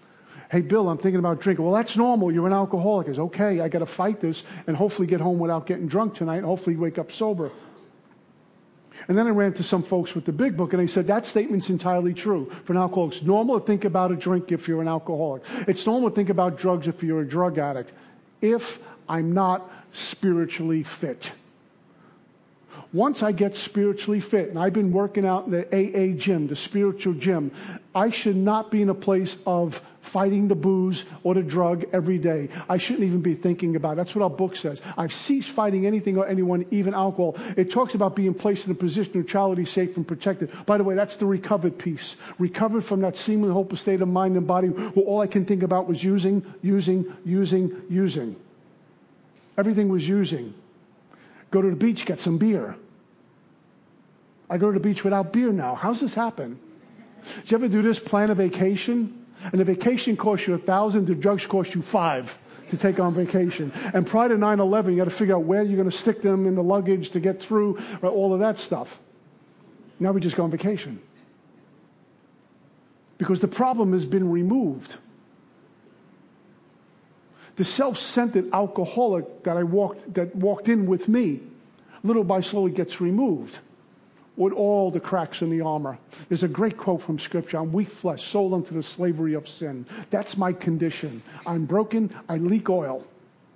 Hey, Bill, I'm thinking about drinking. Well, that's normal. You're an alcoholic. It's okay. I got to fight this and hopefully get home without getting drunk tonight and hopefully wake up sober. And then I ran to some folks with the big book, and they said that statement's entirely true for an alcoholic. It's normal to think about a drink if you're an alcoholic. It's normal to think about drugs if you're a drug addict. If I'm not spiritually fit. Once I get spiritually fit, and I've been working out in the A A gym, the spiritual gym, I should not be in a place of fighting the booze or the drug every day. I shouldn't even be thinking about it. That's what our book says. I've ceased fighting anything or anyone, even alcohol. It talks about being placed in a position of neutrality, safe and protected. By the way, that's the recovered piece. Recovered from that seemingly hopeless state of mind and body where all I can think about was using, using, using, using. Everything was using. Go to the beach, get some beer. I go to the beach without beer now. How's this happen? Did you ever do this? Plan a vacation? And the vacation costs you a thousand, the drugs cost you five to take on vacation. And prior to nine eleven, you got to figure out where you're going to stick them in the luggage to get through, right, all of that stuff. Now we just go on vacation. Because the problem has been removed. The self-centered alcoholic that I walked, that walked in with me, little by slowly gets removed. With all the cracks in the armor. There's a great quote from Scripture. I'm weak flesh, sold unto the slavery of sin. That's my condition. I'm broken. I leak oil.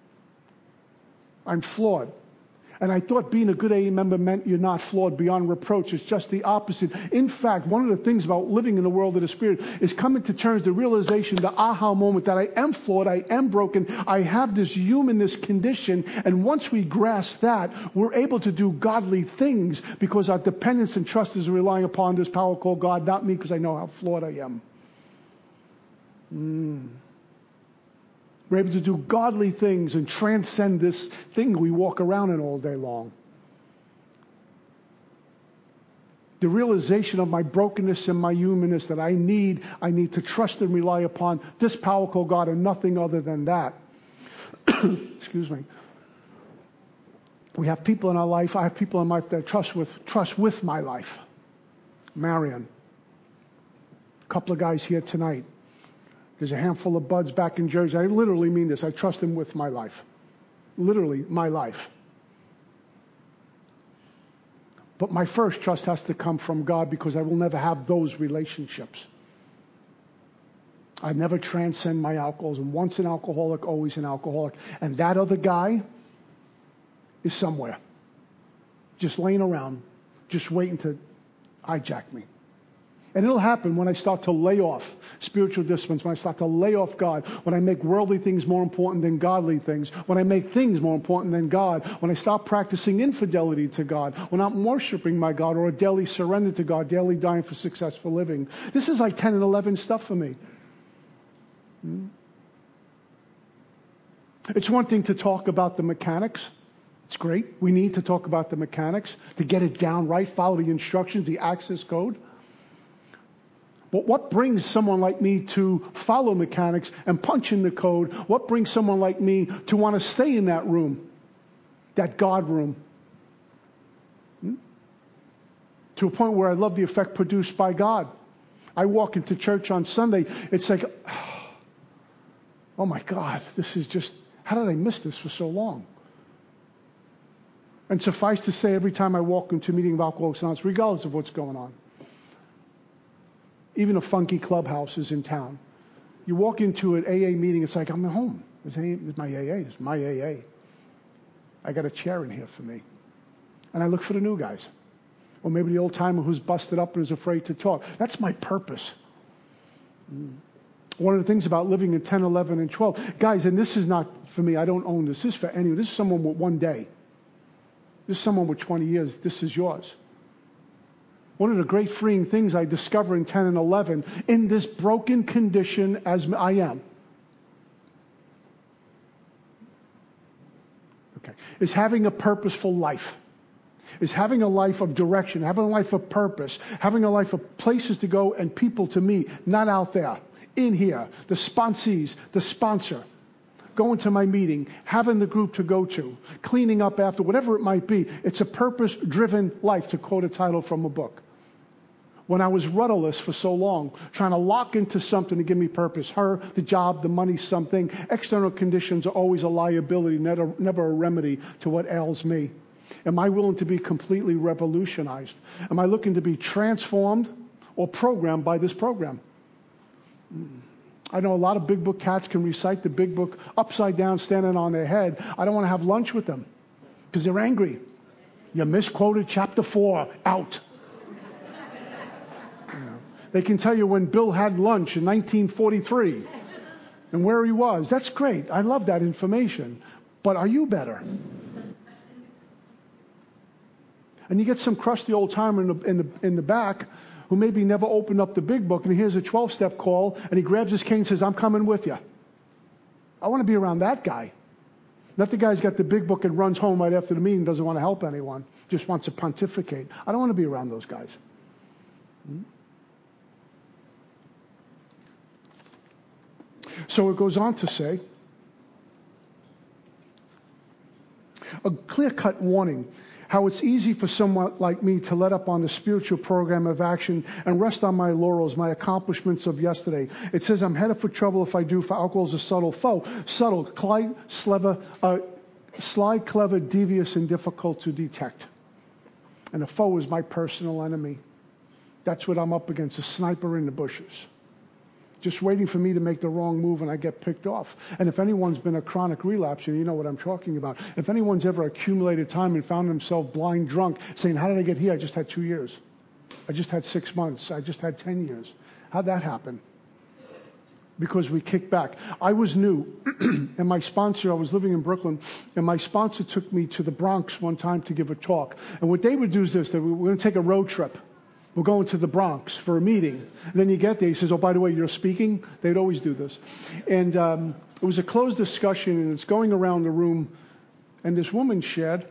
I'm flawed. And I thought being a good A A member meant you're not flawed beyond reproach. It's just the opposite. In fact, one of the things about living in the world of the Spirit is coming to terms, the realization, the aha moment that I am flawed, I am broken, I have this humanness condition. And once we grasp that, we're able to do godly things because our dependence and trust is relying upon this power called God, not me, because I know how flawed I am. Mm. We're able to do godly things and transcend this thing we walk around in all day long. The realization of my brokenness and my humanness that I need, I need to trust and rely upon this power called God and nothing other than that. Excuse me. We have people in our life, I have people in my life that I trust with, trust with my life. Marion. A couple of guys here tonight. There's a handful of buds back in Jersey. I literally mean this. I trust them with my life. Literally, my life. But my first trust has to come from God because I will never have those relationships. I never transcend my alcoholism. Once an alcoholic, always an alcoholic. And that other guy is somewhere. Just laying around, just waiting to hijack me. And it'll happen when I start to lay off spiritual disciplines, when I start to lay off God, when I make worldly things more important than godly things, when I make things more important than God, when I start practicing infidelity to God, when I'm worshiping my God or a daily surrender to God, daily dying for successful living. This is like ten and eleven stuff for me. Hmm? It's one thing to talk about the mechanics. It's great. We need to talk about the mechanics to get it down right, follow the instructions, the access code. But what brings someone like me to follow mechanics and punch in the code? What brings someone like me to want to stay in that room, that God room? Hmm? To a point where I love the effect produced by God. I walk into church on Sunday, it's like, oh my God, this is just, how did I miss this for so long? And suffice to say, every time I walk into a meeting of Alcoholics Anonymous, regardless of what's going on, even a funky clubhouse is in town. You walk into an A A meeting, it's like, I'm at home. It's my A A. It's my A A. I got a chair in here for me. And I look for the new guys. Or maybe the old timer who's busted up and is afraid to talk. That's my purpose. One of the things about living in ten, eleven, and twelve, guys, and this is not for me, I don't own this. This is for anyone. This is someone with one day. This is someone with twenty years. This is yours. One of the great freeing things I discover in ten and eleven, in this broken condition as I am, okay, is having a purposeful life. Is having a life of direction, having a life of purpose, having a life of places to go and people to meet, not out there, in here, the sponsees, the sponsor, going to my meeting, having the group to go to, cleaning up after, whatever it might be. It's a purpose-driven life, to quote a title from a book. when I was rudderless for so long, trying to lock into something to give me purpose. Her, the job, the money, something. External conditions are always a liability, never, never a remedy to what ails me. Am I willing to be completely revolutionized? Am I looking to be transformed or programmed by this program? I know a lot of big book cats can recite the big book upside down, standing on their head. I don't want to have lunch with them because they're angry. You misquoted chapter four, out. You know, they can tell you when Bill had lunch in nineteen forty-three and where he was. That's great. I love that information. But are you better? And you get some crusty old timer in the, in the, in the back who maybe never opened up the big book, and he hears a twelve-step call, and he grabs his cane and says, I'm coming with you. I want to be around that guy. Not the guy who's got the big book and runs home right after the meeting, doesn't want to help anyone, just wants to pontificate. I don't want to be around those guys. Hmm? So it goes on to say, a clear-cut warning. How it's easy for someone like me to let up on the spiritual program of action and rest on my laurels, my accomplishments of yesterday. It says I'm headed for trouble if I do, for alcohol is a subtle foe. Subtle, cli- sleva, uh, sly, clever, devious, and difficult to detect. And a foe is my personal enemy. That's what I'm up against, a sniper in the bushes. Just waiting for me to make the wrong move and I get picked off. And if anyone's been a chronic relapse, you know what I'm talking about. If anyone's ever accumulated time and found themselves blind drunk, saying, how did I get here? I just had two years. I just had six months. I just had ten years. How'd that happen? Because we kicked back. I was new, and my sponsor, I was living in Brooklyn, and my sponsor took me to the Bronx one time to give a talk. And what they would do is this, they were, we're going to take a road trip. We're going to the Bronx for a meeting. And then you get there, he says, oh, by the way, you're speaking? They'd always do this. And um, it was a closed discussion, and it's going around the room, and this woman shared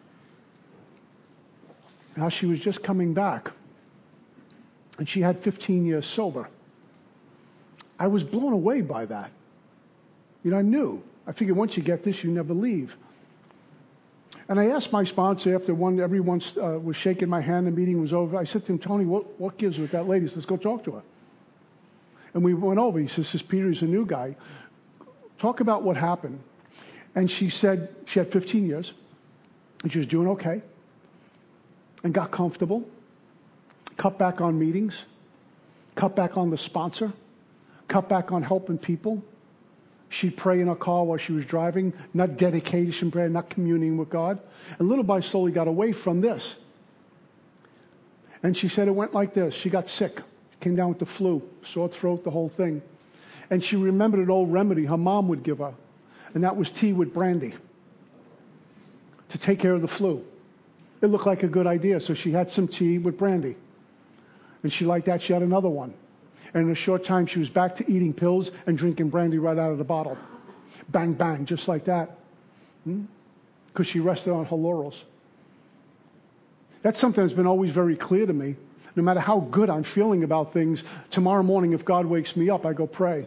how she was just coming back, and she had fifteen years sober. I was blown away by that. You know, I knew. I figured once you get this, you never leave. And I asked my sponsor after one, everyone uh, was shaking my hand, the meeting was over. I said to him, Tony, what, what gives with that lady? He says, let's go talk to her. And we went over. He says, this Peter is a new guy. Talk about what happened. And she said she had fifteen years, and she was doing okay, and got comfortable, cut back on meetings, cut back on the sponsor, cut back on helping people. She'd pray in her car while she was driving, not dedication prayer, not communing with God. And little by slowly got away from this. And she said it went like this. She got sick, came down with the flu, sore throat, the whole thing. And she remembered an old remedy her mom would give her, and that was tea with brandy to take care of the flu. It looked like a good idea, so she had some tea with brandy. And she liked that. She had another one. And in a short time, she was back to eating pills and drinking brandy right out of the bottle. Bang, bang, just like that. Because hmm? she rested on her laurels. That's something that's been always very clear to me. No matter how good I'm feeling about things, tomorrow morning, if God wakes me up, I go pray.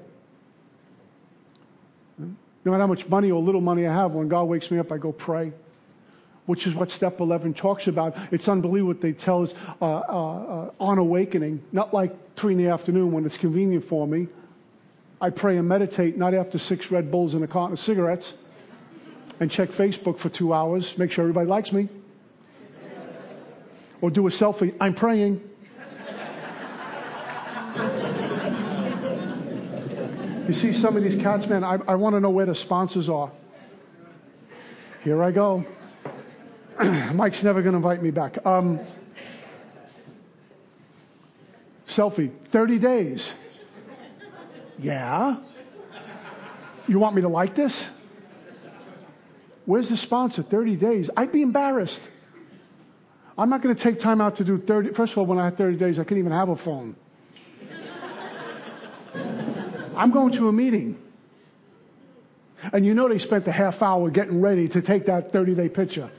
No matter how much money or little money I have, when God wakes me up, I go pray. Which is what Step eleven talks about. It's unbelievable what they tell us uh, uh, uh, on awakening. Not like three in the afternoon when it's convenient for me. I pray and meditate, not after six Red Bulls and a carton of cigarettes. And check Facebook for two hours, make sure everybody likes me. Or do a selfie, I'm praying. You see some of these cats, man, I, I want to know where the sponsors are. Here I go. Mike's never going to invite me back. Um, selfie, thirty days. Yeah? You want me to like this? Where's the sponsor? thirty days. I'd be embarrassed. I'm not going to take time out to do thirty. First of all, when I had thirty days, I couldn't even have a phone. I'm going to a meeting. And you know they spent a half hour getting ready to take that thirty-day picture.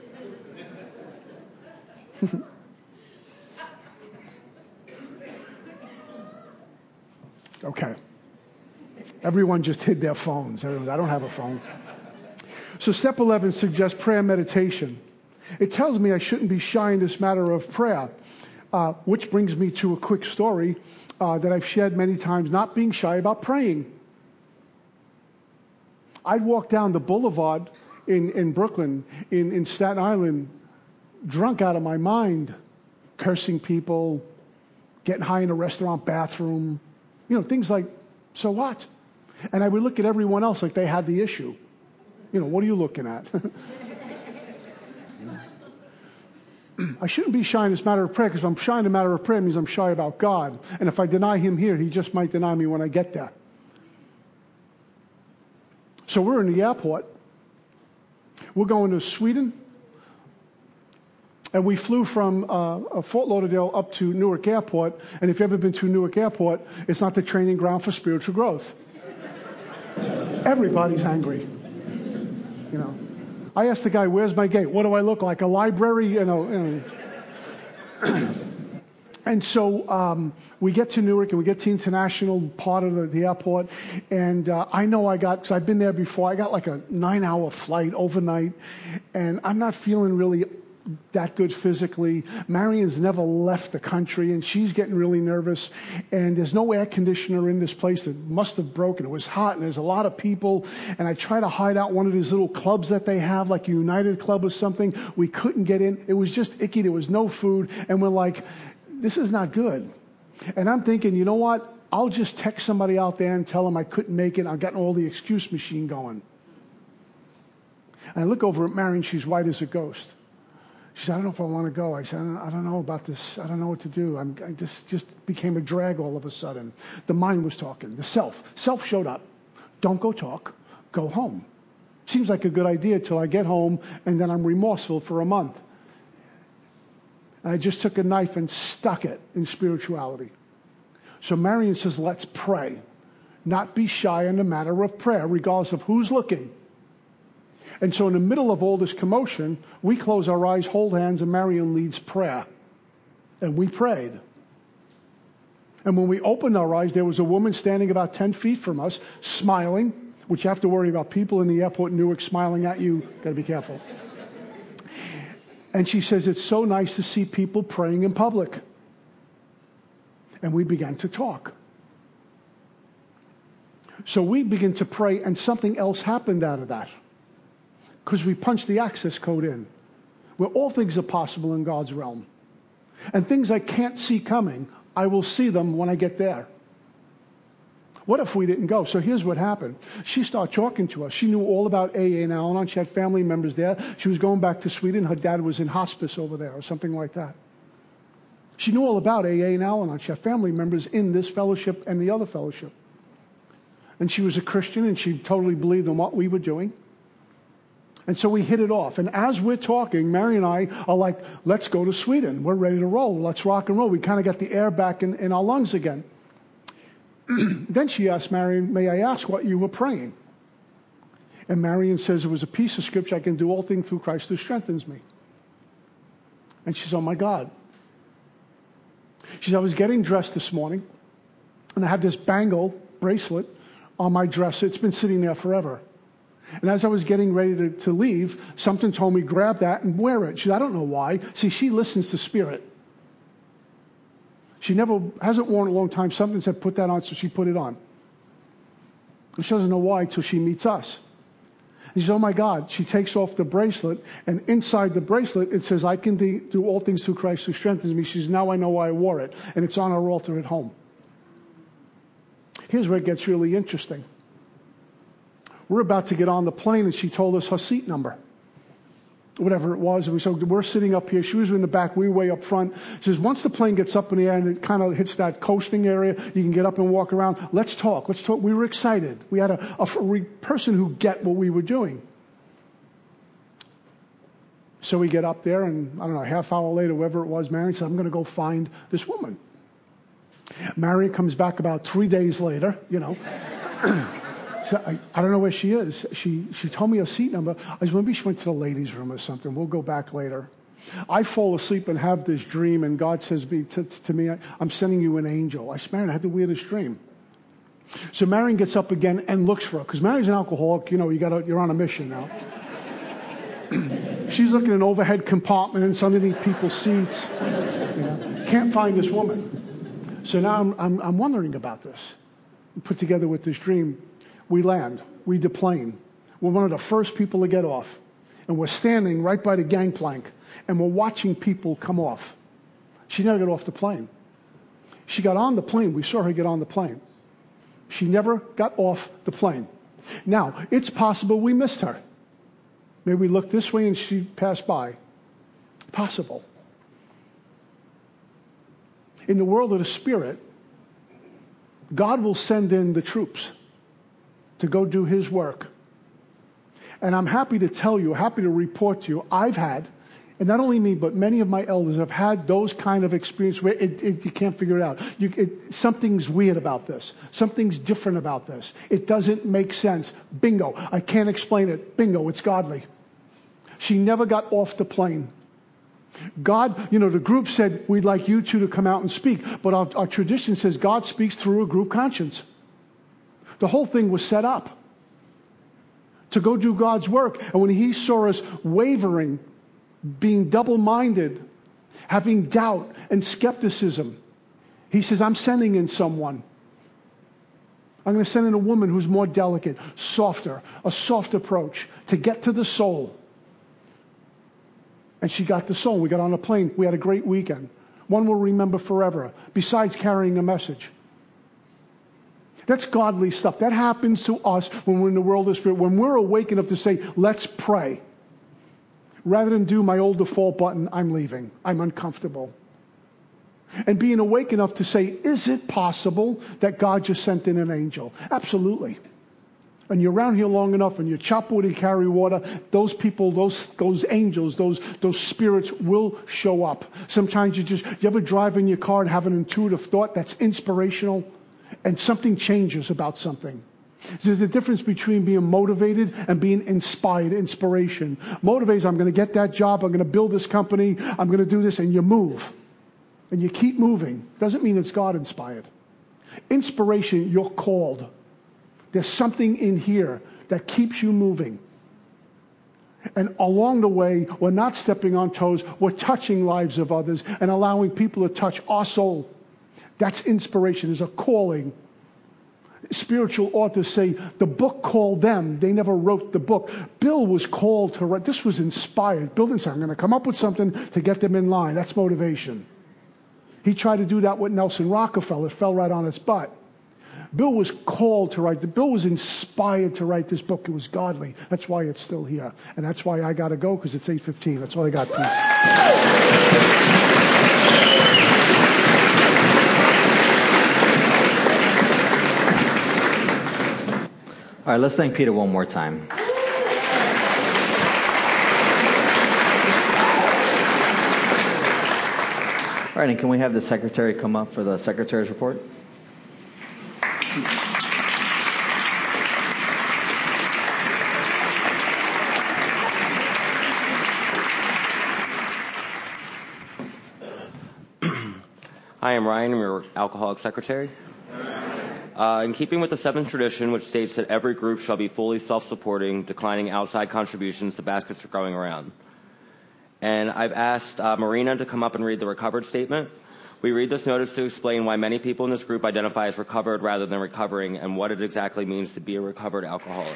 Okay. Everyone just hid their phones. Everyone, I don't have a phone. So step eleven suggests prayer meditation. It tells me I shouldn't be shy in this matter of prayer. Uh, which brings me to a quick story uh, that I've shared many times, not being shy about praying. I'd walk down the boulevard in, in Brooklyn, in, in Staten Island, drunk out of my mind, cursing people, getting high in a restaurant bathroom, you know, things like, so what? And I would look at everyone else like they had the issue. You know, what are you looking at? I shouldn't be shy in this matter of prayer, because if I'm shy in the matter of prayer, it means I'm shy about God. And if I deny him here, he just might deny me when I get there. So we're in the airport. We're going to Sweden. And we flew from uh, Fort Lauderdale up to Newark Airport. And if you've ever been to Newark Airport, it's not the training ground for spiritual growth. Everybody's angry. You know. I asked the guy, where's my gate? What do I look like? A library? You know. You know. And so um, we get to Newark and we get to the international part of the, the airport. And uh, I know I got, because I've been there before, I got like a nine-hour flight overnight. And I'm not feeling really that good physically. Marion's never left the country, and she's getting really nervous. And there's no air conditioner in this place that must have broken. It was hot, and there's a lot of people. And I try to hide out one of these little clubs that they have, like a United Club or something. We couldn't get in. It was just icky. There was no food. And we're like, this is not good. And I'm thinking, you know what? I'll just text somebody out there and tell them I couldn't make it. I'm getting all the excuse machine going. And I look over at Marion. She's white as a ghost. She said, I don't know if I want to go. I said, I don't, I don't know about this. I don't know what to do. I'm, I just, just became a drag all of a sudden. The mind was talking. The self. Self showed up. Don't go talk. Go home. Seems like a good idea till I get home, and then I'm remorseful for a month. And I just took a knife and stuck it in spirituality. So Marion says, let's pray. Not be shy in the matter of prayer, regardless of who's looking. And so in the middle of all this commotion, we close our eyes, hold hands, and Marion leads prayer. And we prayed. And when we opened our eyes, there was a woman standing about ten feet from us, smiling, which you have to worry about people in the airport in Newark smiling at you. Got to be careful. And she says, it's so nice to see people praying in public. And we began to talk. So we began to pray, and something else happened out of that. Because we punched the access code in, where all things are possible in God's realm. And things I can't see coming, I will see them when I get there. What if we didn't go? So here's what happened. She started talking to us. She knew all about A A and Al-Anon. She had family members there. She was going back to Sweden. Her dad was in hospice over there or something like that. She knew all about A A and Al-Anon. She had family members in this fellowship and the other fellowship. And she was a Christian, and she totally believed in what we were doing. And so we hit it off. And as we're talking, Mary and I are like, let's go to Sweden. We're ready to roll. Let's rock and roll. We kind of got the air back in, in our lungs again. Then she asked Marion, may I ask what you were praying? And Marion says, it was a piece of scripture, I can do all things through Christ who strengthens me. And she says, oh my God. She said, I was getting dressed this morning, and I had this bangle bracelet on my dresser. It's been sitting there forever. And as I was getting ready to, to leave, something told me, grab that and wear it. She said, I don't know why. See, she listens to spirit. She never, hasn't worn it a long time. Something said, put that on, so she put it on. And she doesn't know why till she meets us. And she says, oh my God. She takes off the bracelet, and inside the bracelet, it says, I can de- do all things through Christ who strengthens me. She says, now I know why I wore it. And it's on our altar at home. Here's where it gets really interesting. We're about to get on the plane, and she told us her seat number, whatever it was. And we said, we're sitting up here. She was in the back. We were way up front. She says, once the plane gets up in the air and it kind of hits that coasting area, you can get up and walk around. Let's talk. Let's talk. We were excited. We had a, a, a person who get what we were doing. So we get up there, and I don't know, a half hour later, whoever it was, Mary said, I'm going to go find this woman. Mary comes back about three days later, you know. So I, I don't know where she is. She she told me a seat number. I said, maybe she went to the ladies' room or something. We'll go back later. I fall asleep and have this dream, and God says to, to, to me, I'm sending you an angel. I swear, I had the weirdest dream. So Marion gets up again and looks for her, because Marion's an alcoholic. You know, you got you're on a mission now. She's looking in overhead compartments underneath people's seats. You know. can't find this woman. So now I'm, I'm, I'm wondering about this. Put together with this dream, we land, we deplane. We're one of the first people to get off. And we're standing right by the gangplank, and we're watching people come off. She never got off the plane. She got on the plane. We saw her get on the plane. She never got off the plane. Now, it's possible we missed her. Maybe we looked this way and she passed by. Possible. In the world of the Spirit, God will send in the troops to go do His work. And I'm happy to tell you, happy to report to you, I've had, and not only me, but many of my elders have had those kind of experiences where it, it, you can't figure it out. You, it, something's weird about this. Something's different about this. It doesn't make sense. Bingo. I can't explain it. Bingo. It's godly. She never got off the plane. God, you know, the group said, we'd like you two to come out and speak. But our, our tradition says God speaks through a group conscience. The whole thing was set up to go do God's work. And when He saw us wavering, being double-minded, having doubt and skepticism, He says, I'm sending in someone. I'm going to send in a woman who's more delicate, softer, a soft approach to get to the soul. And she got the soul. We got on a plane. We had a great weekend. One we'll remember forever, besides carrying a message. That's godly stuff. That happens to us when we're in the world of spirit. When we're awake enough to say, let's pray. Rather than do my old default button, I'm leaving. I'm uncomfortable. And being awake enough to say, is it possible that God just sent in an angel? Absolutely. And you're around here long enough and you chop wood and carry water, those people, those those angels, those those spirits will show up. Sometimes you just, you ever drive in your car and have an intuitive thought that's inspirational and something changes about something? There's a difference between being motivated and being inspired, inspiration. Motivated, I'm going to get that job, I'm going to build this company, I'm going to do this, and you move. And you keep moving. Doesn't mean it's God inspired. Inspiration, you're called. There's something in here that keeps you moving. And along the way, we're not stepping on toes, we're touching lives of others and allowing people to touch our soul. That's inspiration, is a calling. Spiritual authors say the book called them. They never wrote the book. Bill was called to write. This was inspired. Bill didn't say, I'm going to come up with something to get them in line. That's motivation. He tried to do that with Nelson Rockefeller. It fell right on its butt. Bill was called to write. Bill was inspired to write this book. It was godly. That's why it's still here. And that's why I got to go, because it's eight fifteen. That's all I got. All right, let's thank Peter one more time. All right, and can we have the secretary come up for the secretary's report? Hi, I'm Ryan. I'm your alcoholic secretary. Uh, in keeping with the seventh tradition, which states that every group shall be fully self-supporting, declining outside contributions, the baskets are going around. And I've asked uh, Marina to come up and read the recovered statement. We read this notice to explain why many people in this group identify as recovered rather than recovering, and what it exactly means to be a recovered alcoholic.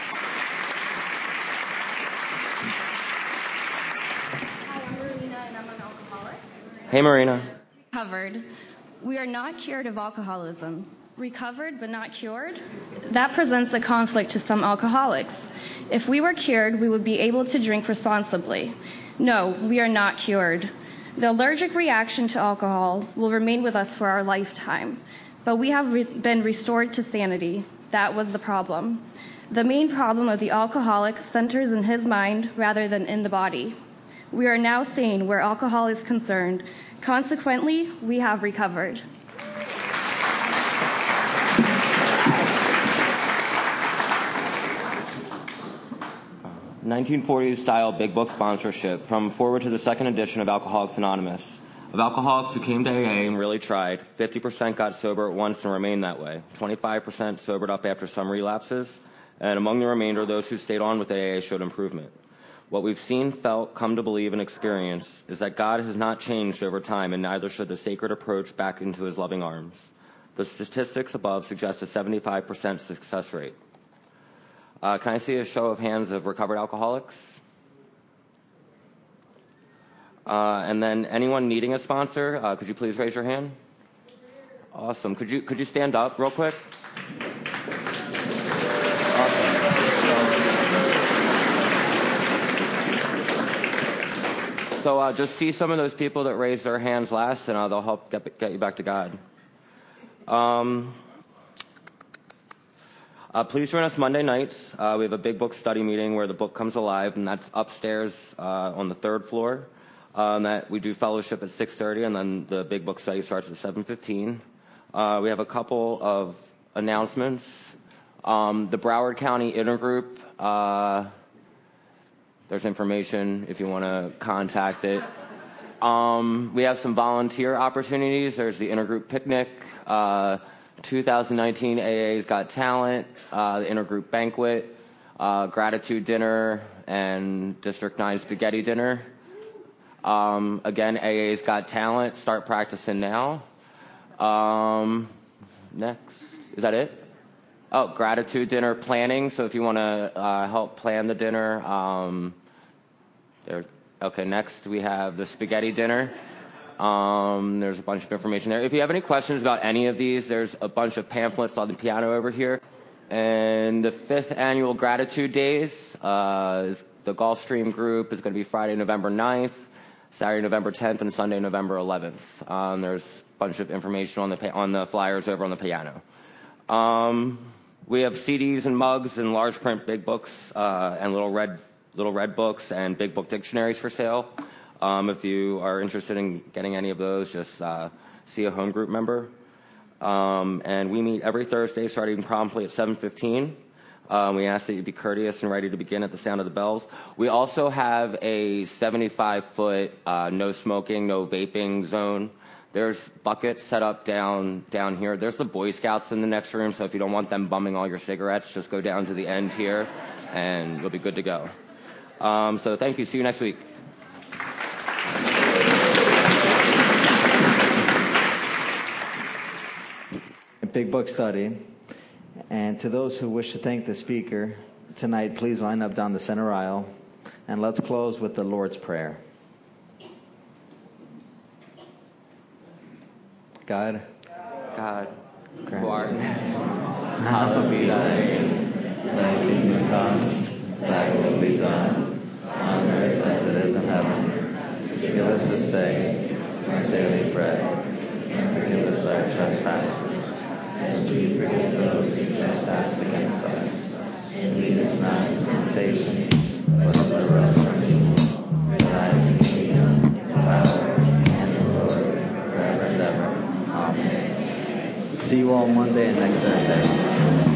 Hi, I'm Marina, and I'm an alcoholic. Hey, Marina. Recovered. We are not cured of alcoholism. Recovered but not cured? That presents a conflict to some alcoholics. If we were cured, we would be able to drink responsibly. No, we are not cured. The allergic reaction to alcohol will remain with us for our lifetime, but we have re- been restored to sanity. That was the problem. The main problem of the alcoholic centers in his mind rather than in the body. We are now sane where alcohol is concerned. Consequently, we have recovered. nineteen forties style big book sponsorship from forward to the second edition of Alcoholics Anonymous. Of alcoholics who came to A A and really tried, fifty percent got sober at once and remained that way. twenty-five percent sobered up after some relapses, and among the remainder, those who stayed on with A A showed improvement. What we've seen, felt, come to believe, and experience is that God has not changed over time, and neither should the sacred approach back into his loving arms. The statistics above suggest a seventy-five percent success rate. Uh, can I see a show of hands of recovered alcoholics? Uh, and then anyone needing a sponsor, uh, could you please raise your hand? Awesome. Could you could you stand up real quick? Awesome. So, so uh, just see some of those people that raised their hands last, and uh, they'll help get, get you back to God. Um, uh, please join us Monday nights. Uh, we have a big book study meeting where the book comes alive, and that's upstairs uh, on the third floor. Um, that we do fellowship at six thirty, and then the big book study starts at seven fifteen. Uh, we have a couple of announcements. Um, the Broward County Intergroup, uh, there's information if you want to contact it. Um, we have some volunteer opportunities. There's the Intergroup Picnic, uh, two thousand nineteen A A's Got Talent, uh, the Intergroup Banquet, uh, Gratitude Dinner, and District nine Spaghetti Dinner. Um, again, A A's Got Talent. Start practicing now. Um, next. Is that it? Oh, Gratitude Dinner planning. So if you want to uh, help plan the dinner, um, there. Okay, next we have the Spaghetti Dinner. Um, there's a bunch of information there. If you have any questions about any of these, there's a bunch of pamphlets on the piano over here. And the fifth annual Gratitude Days, uh, is the Gulfstream Group is going to be Friday, November ninth. Saturday, November tenth, and Sunday, November eleventh. Um, there's a bunch of information on the on the flyers over on the piano. Um, we have C Ds and mugs and large print big books uh, and little red little red books and big book dictionaries for sale. Um, if you are interested in getting any of those, just uh, see a home group member. Um, and we meet every Thursday, starting promptly at seven fifteen. Um, we ask that you be courteous and ready to begin at the sound of the bells. We also have a seventy-five foot uh, no smoking, no vaping zone. There's buckets set up down down here. There's the Boy Scouts in the next room, so if you don't want them bumming all your cigarettes, just go down to the end here, and you'll be good to go. Um, so thank you. See you next week. A big book study. And to those who wish to thank the speaker tonight, please line up down the center aisle. And let's close with the Lord's Prayer. God, God, okay. who art in heaven, hallowed be thy name. Thy kingdom come, thy will be done, on earth as it is in heaven. Give us this day our daily bread, and forgive us our trespasses, as we forgive those who trespass against us. And lead us not into temptation, but deliver us from evil. For thine is the kingdom, the power, and the glory, forever and ever. Amen. See you all Monday and next Thursday.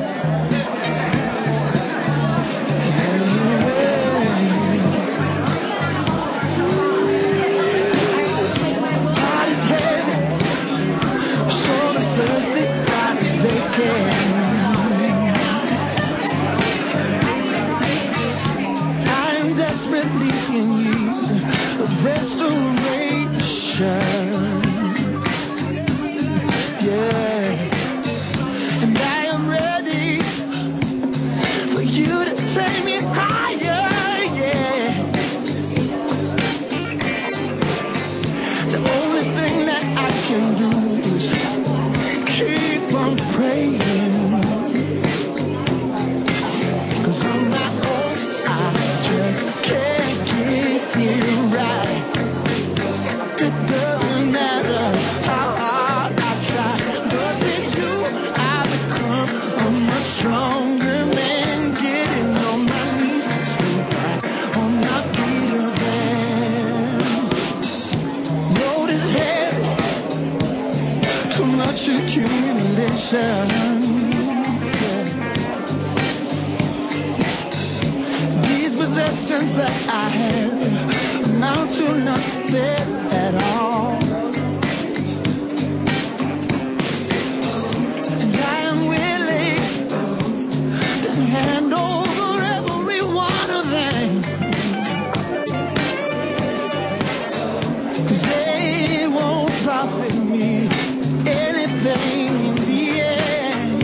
say won't profit me anything in the end.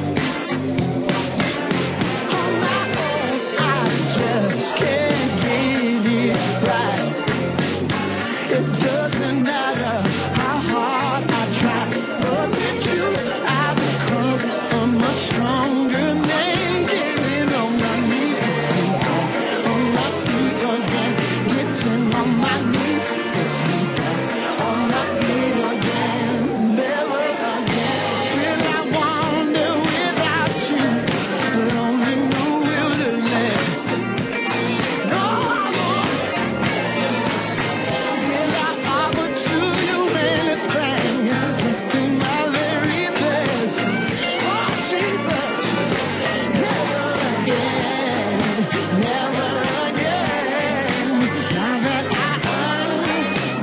On my own, I just can't get it right. It doesn't matter how hard I try, but with you I become a much stronger man. Getting on my knees puts me back on my feet again. Getting on my knees puts me back on my feet again. Never again will I wander without you alone in the wilderness. No, I won't. Will I offer to you anything less than my very best? Oh, Jesus, never again, never again. Now that I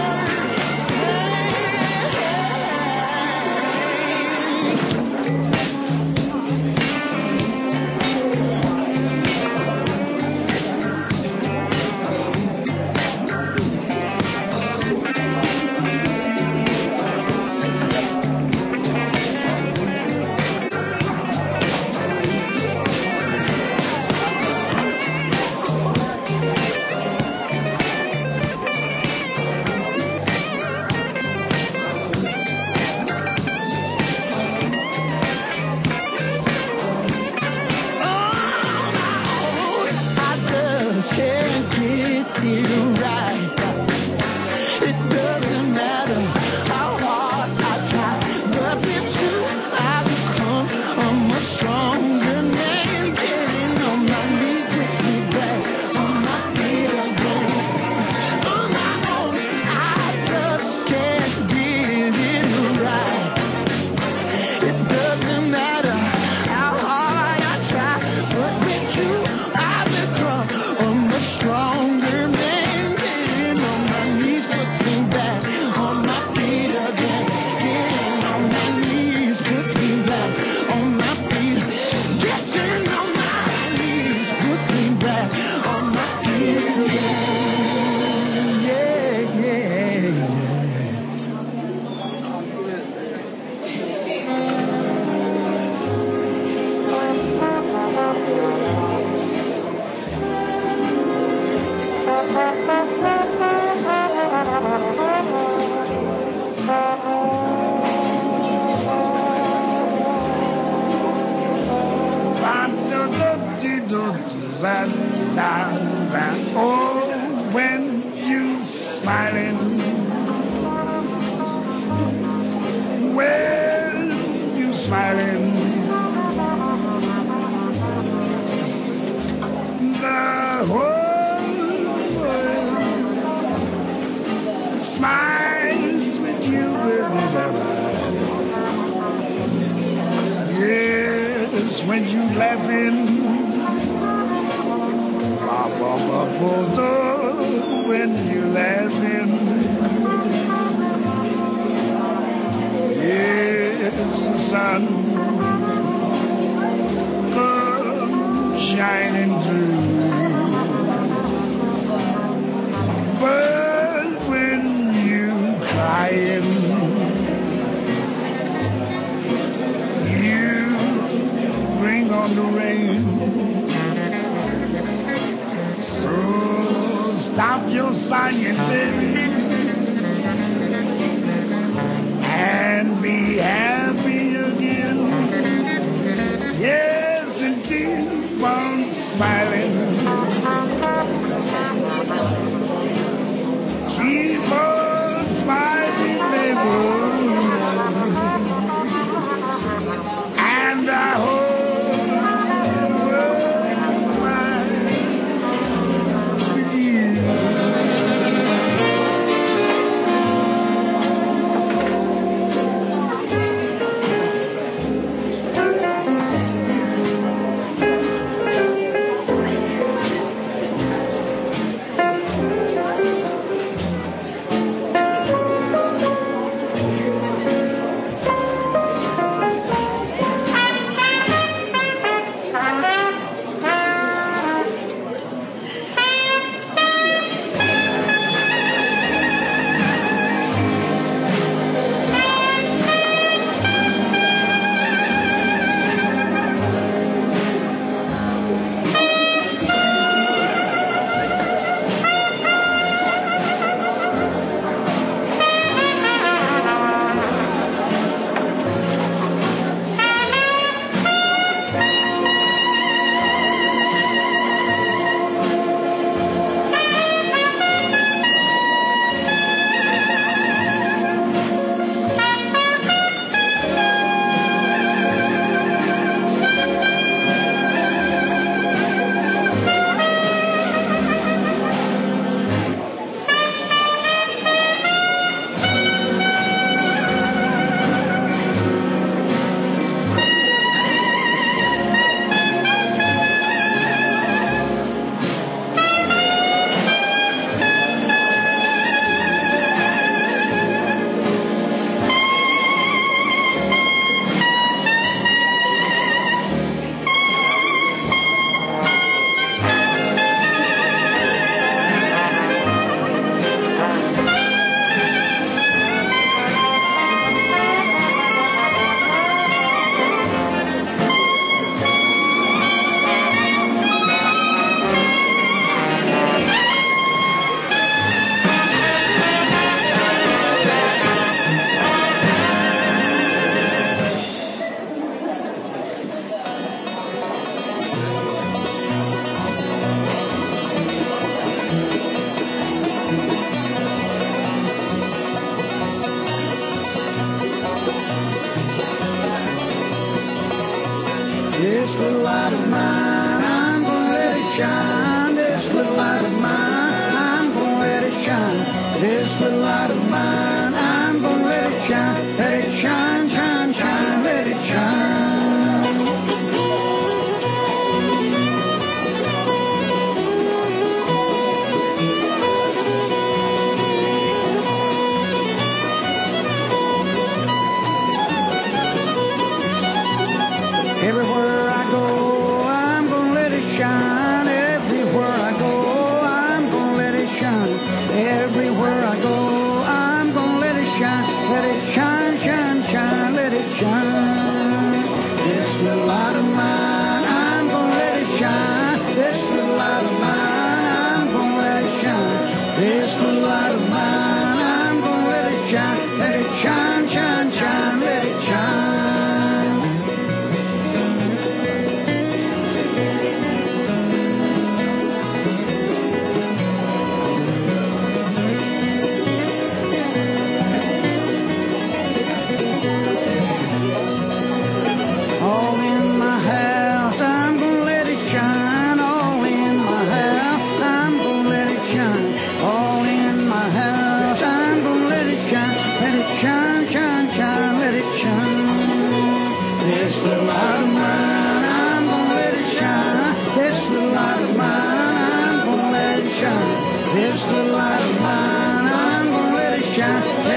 understand. I just can't get it right. It doesn't matter how hard I try, but with you I become a much stronger man. Getting on my knees puts me back on my feet again. On my own, I just can't get it right. It doesn't matter how hard I try, but with you I become a much stronger man. Getting on my knees puts me back on my feet again. Getting on my knees puts me back on my feet. Getting on my knees puts me back on my feet again. Yeah, yeah, yeah. Oh, when you smiling, when you smiling, the whole world smiles with you, baby. Yes, when you laughing, when you laughing, yes, the sun comes shining through. But when you crying, you bring on the rain. So stop your sighing, baby, and be happy again. Yes, and keep on smiling. Keep on smiling, baby. And I hope the world smiles with you.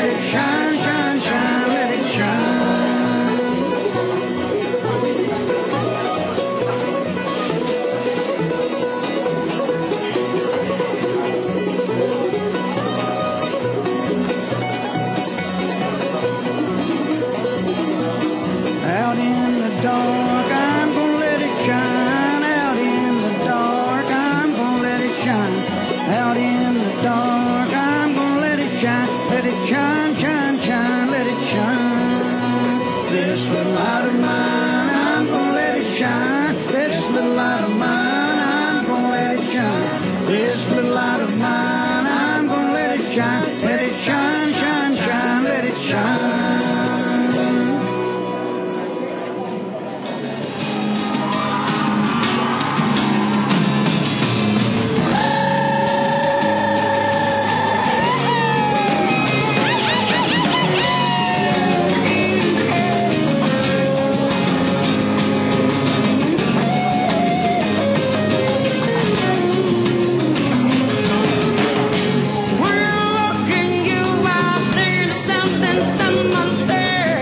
let it shine, shine, shine, let it shine. Out in the dark, I'm gonna let it shine. Out in the dark, I'm gonna let it shine. Out in the dark, I'm gonna let it shine. Let it shine, shine, shine, let it shine. This little light of mine, I'm gonna let it shine. This little light of mine, I'm gonna let it shine. This little light of mine, I'm gonna let it shine. Let it shine, shine, shine, let it shine. We're walking you out there to something someone said.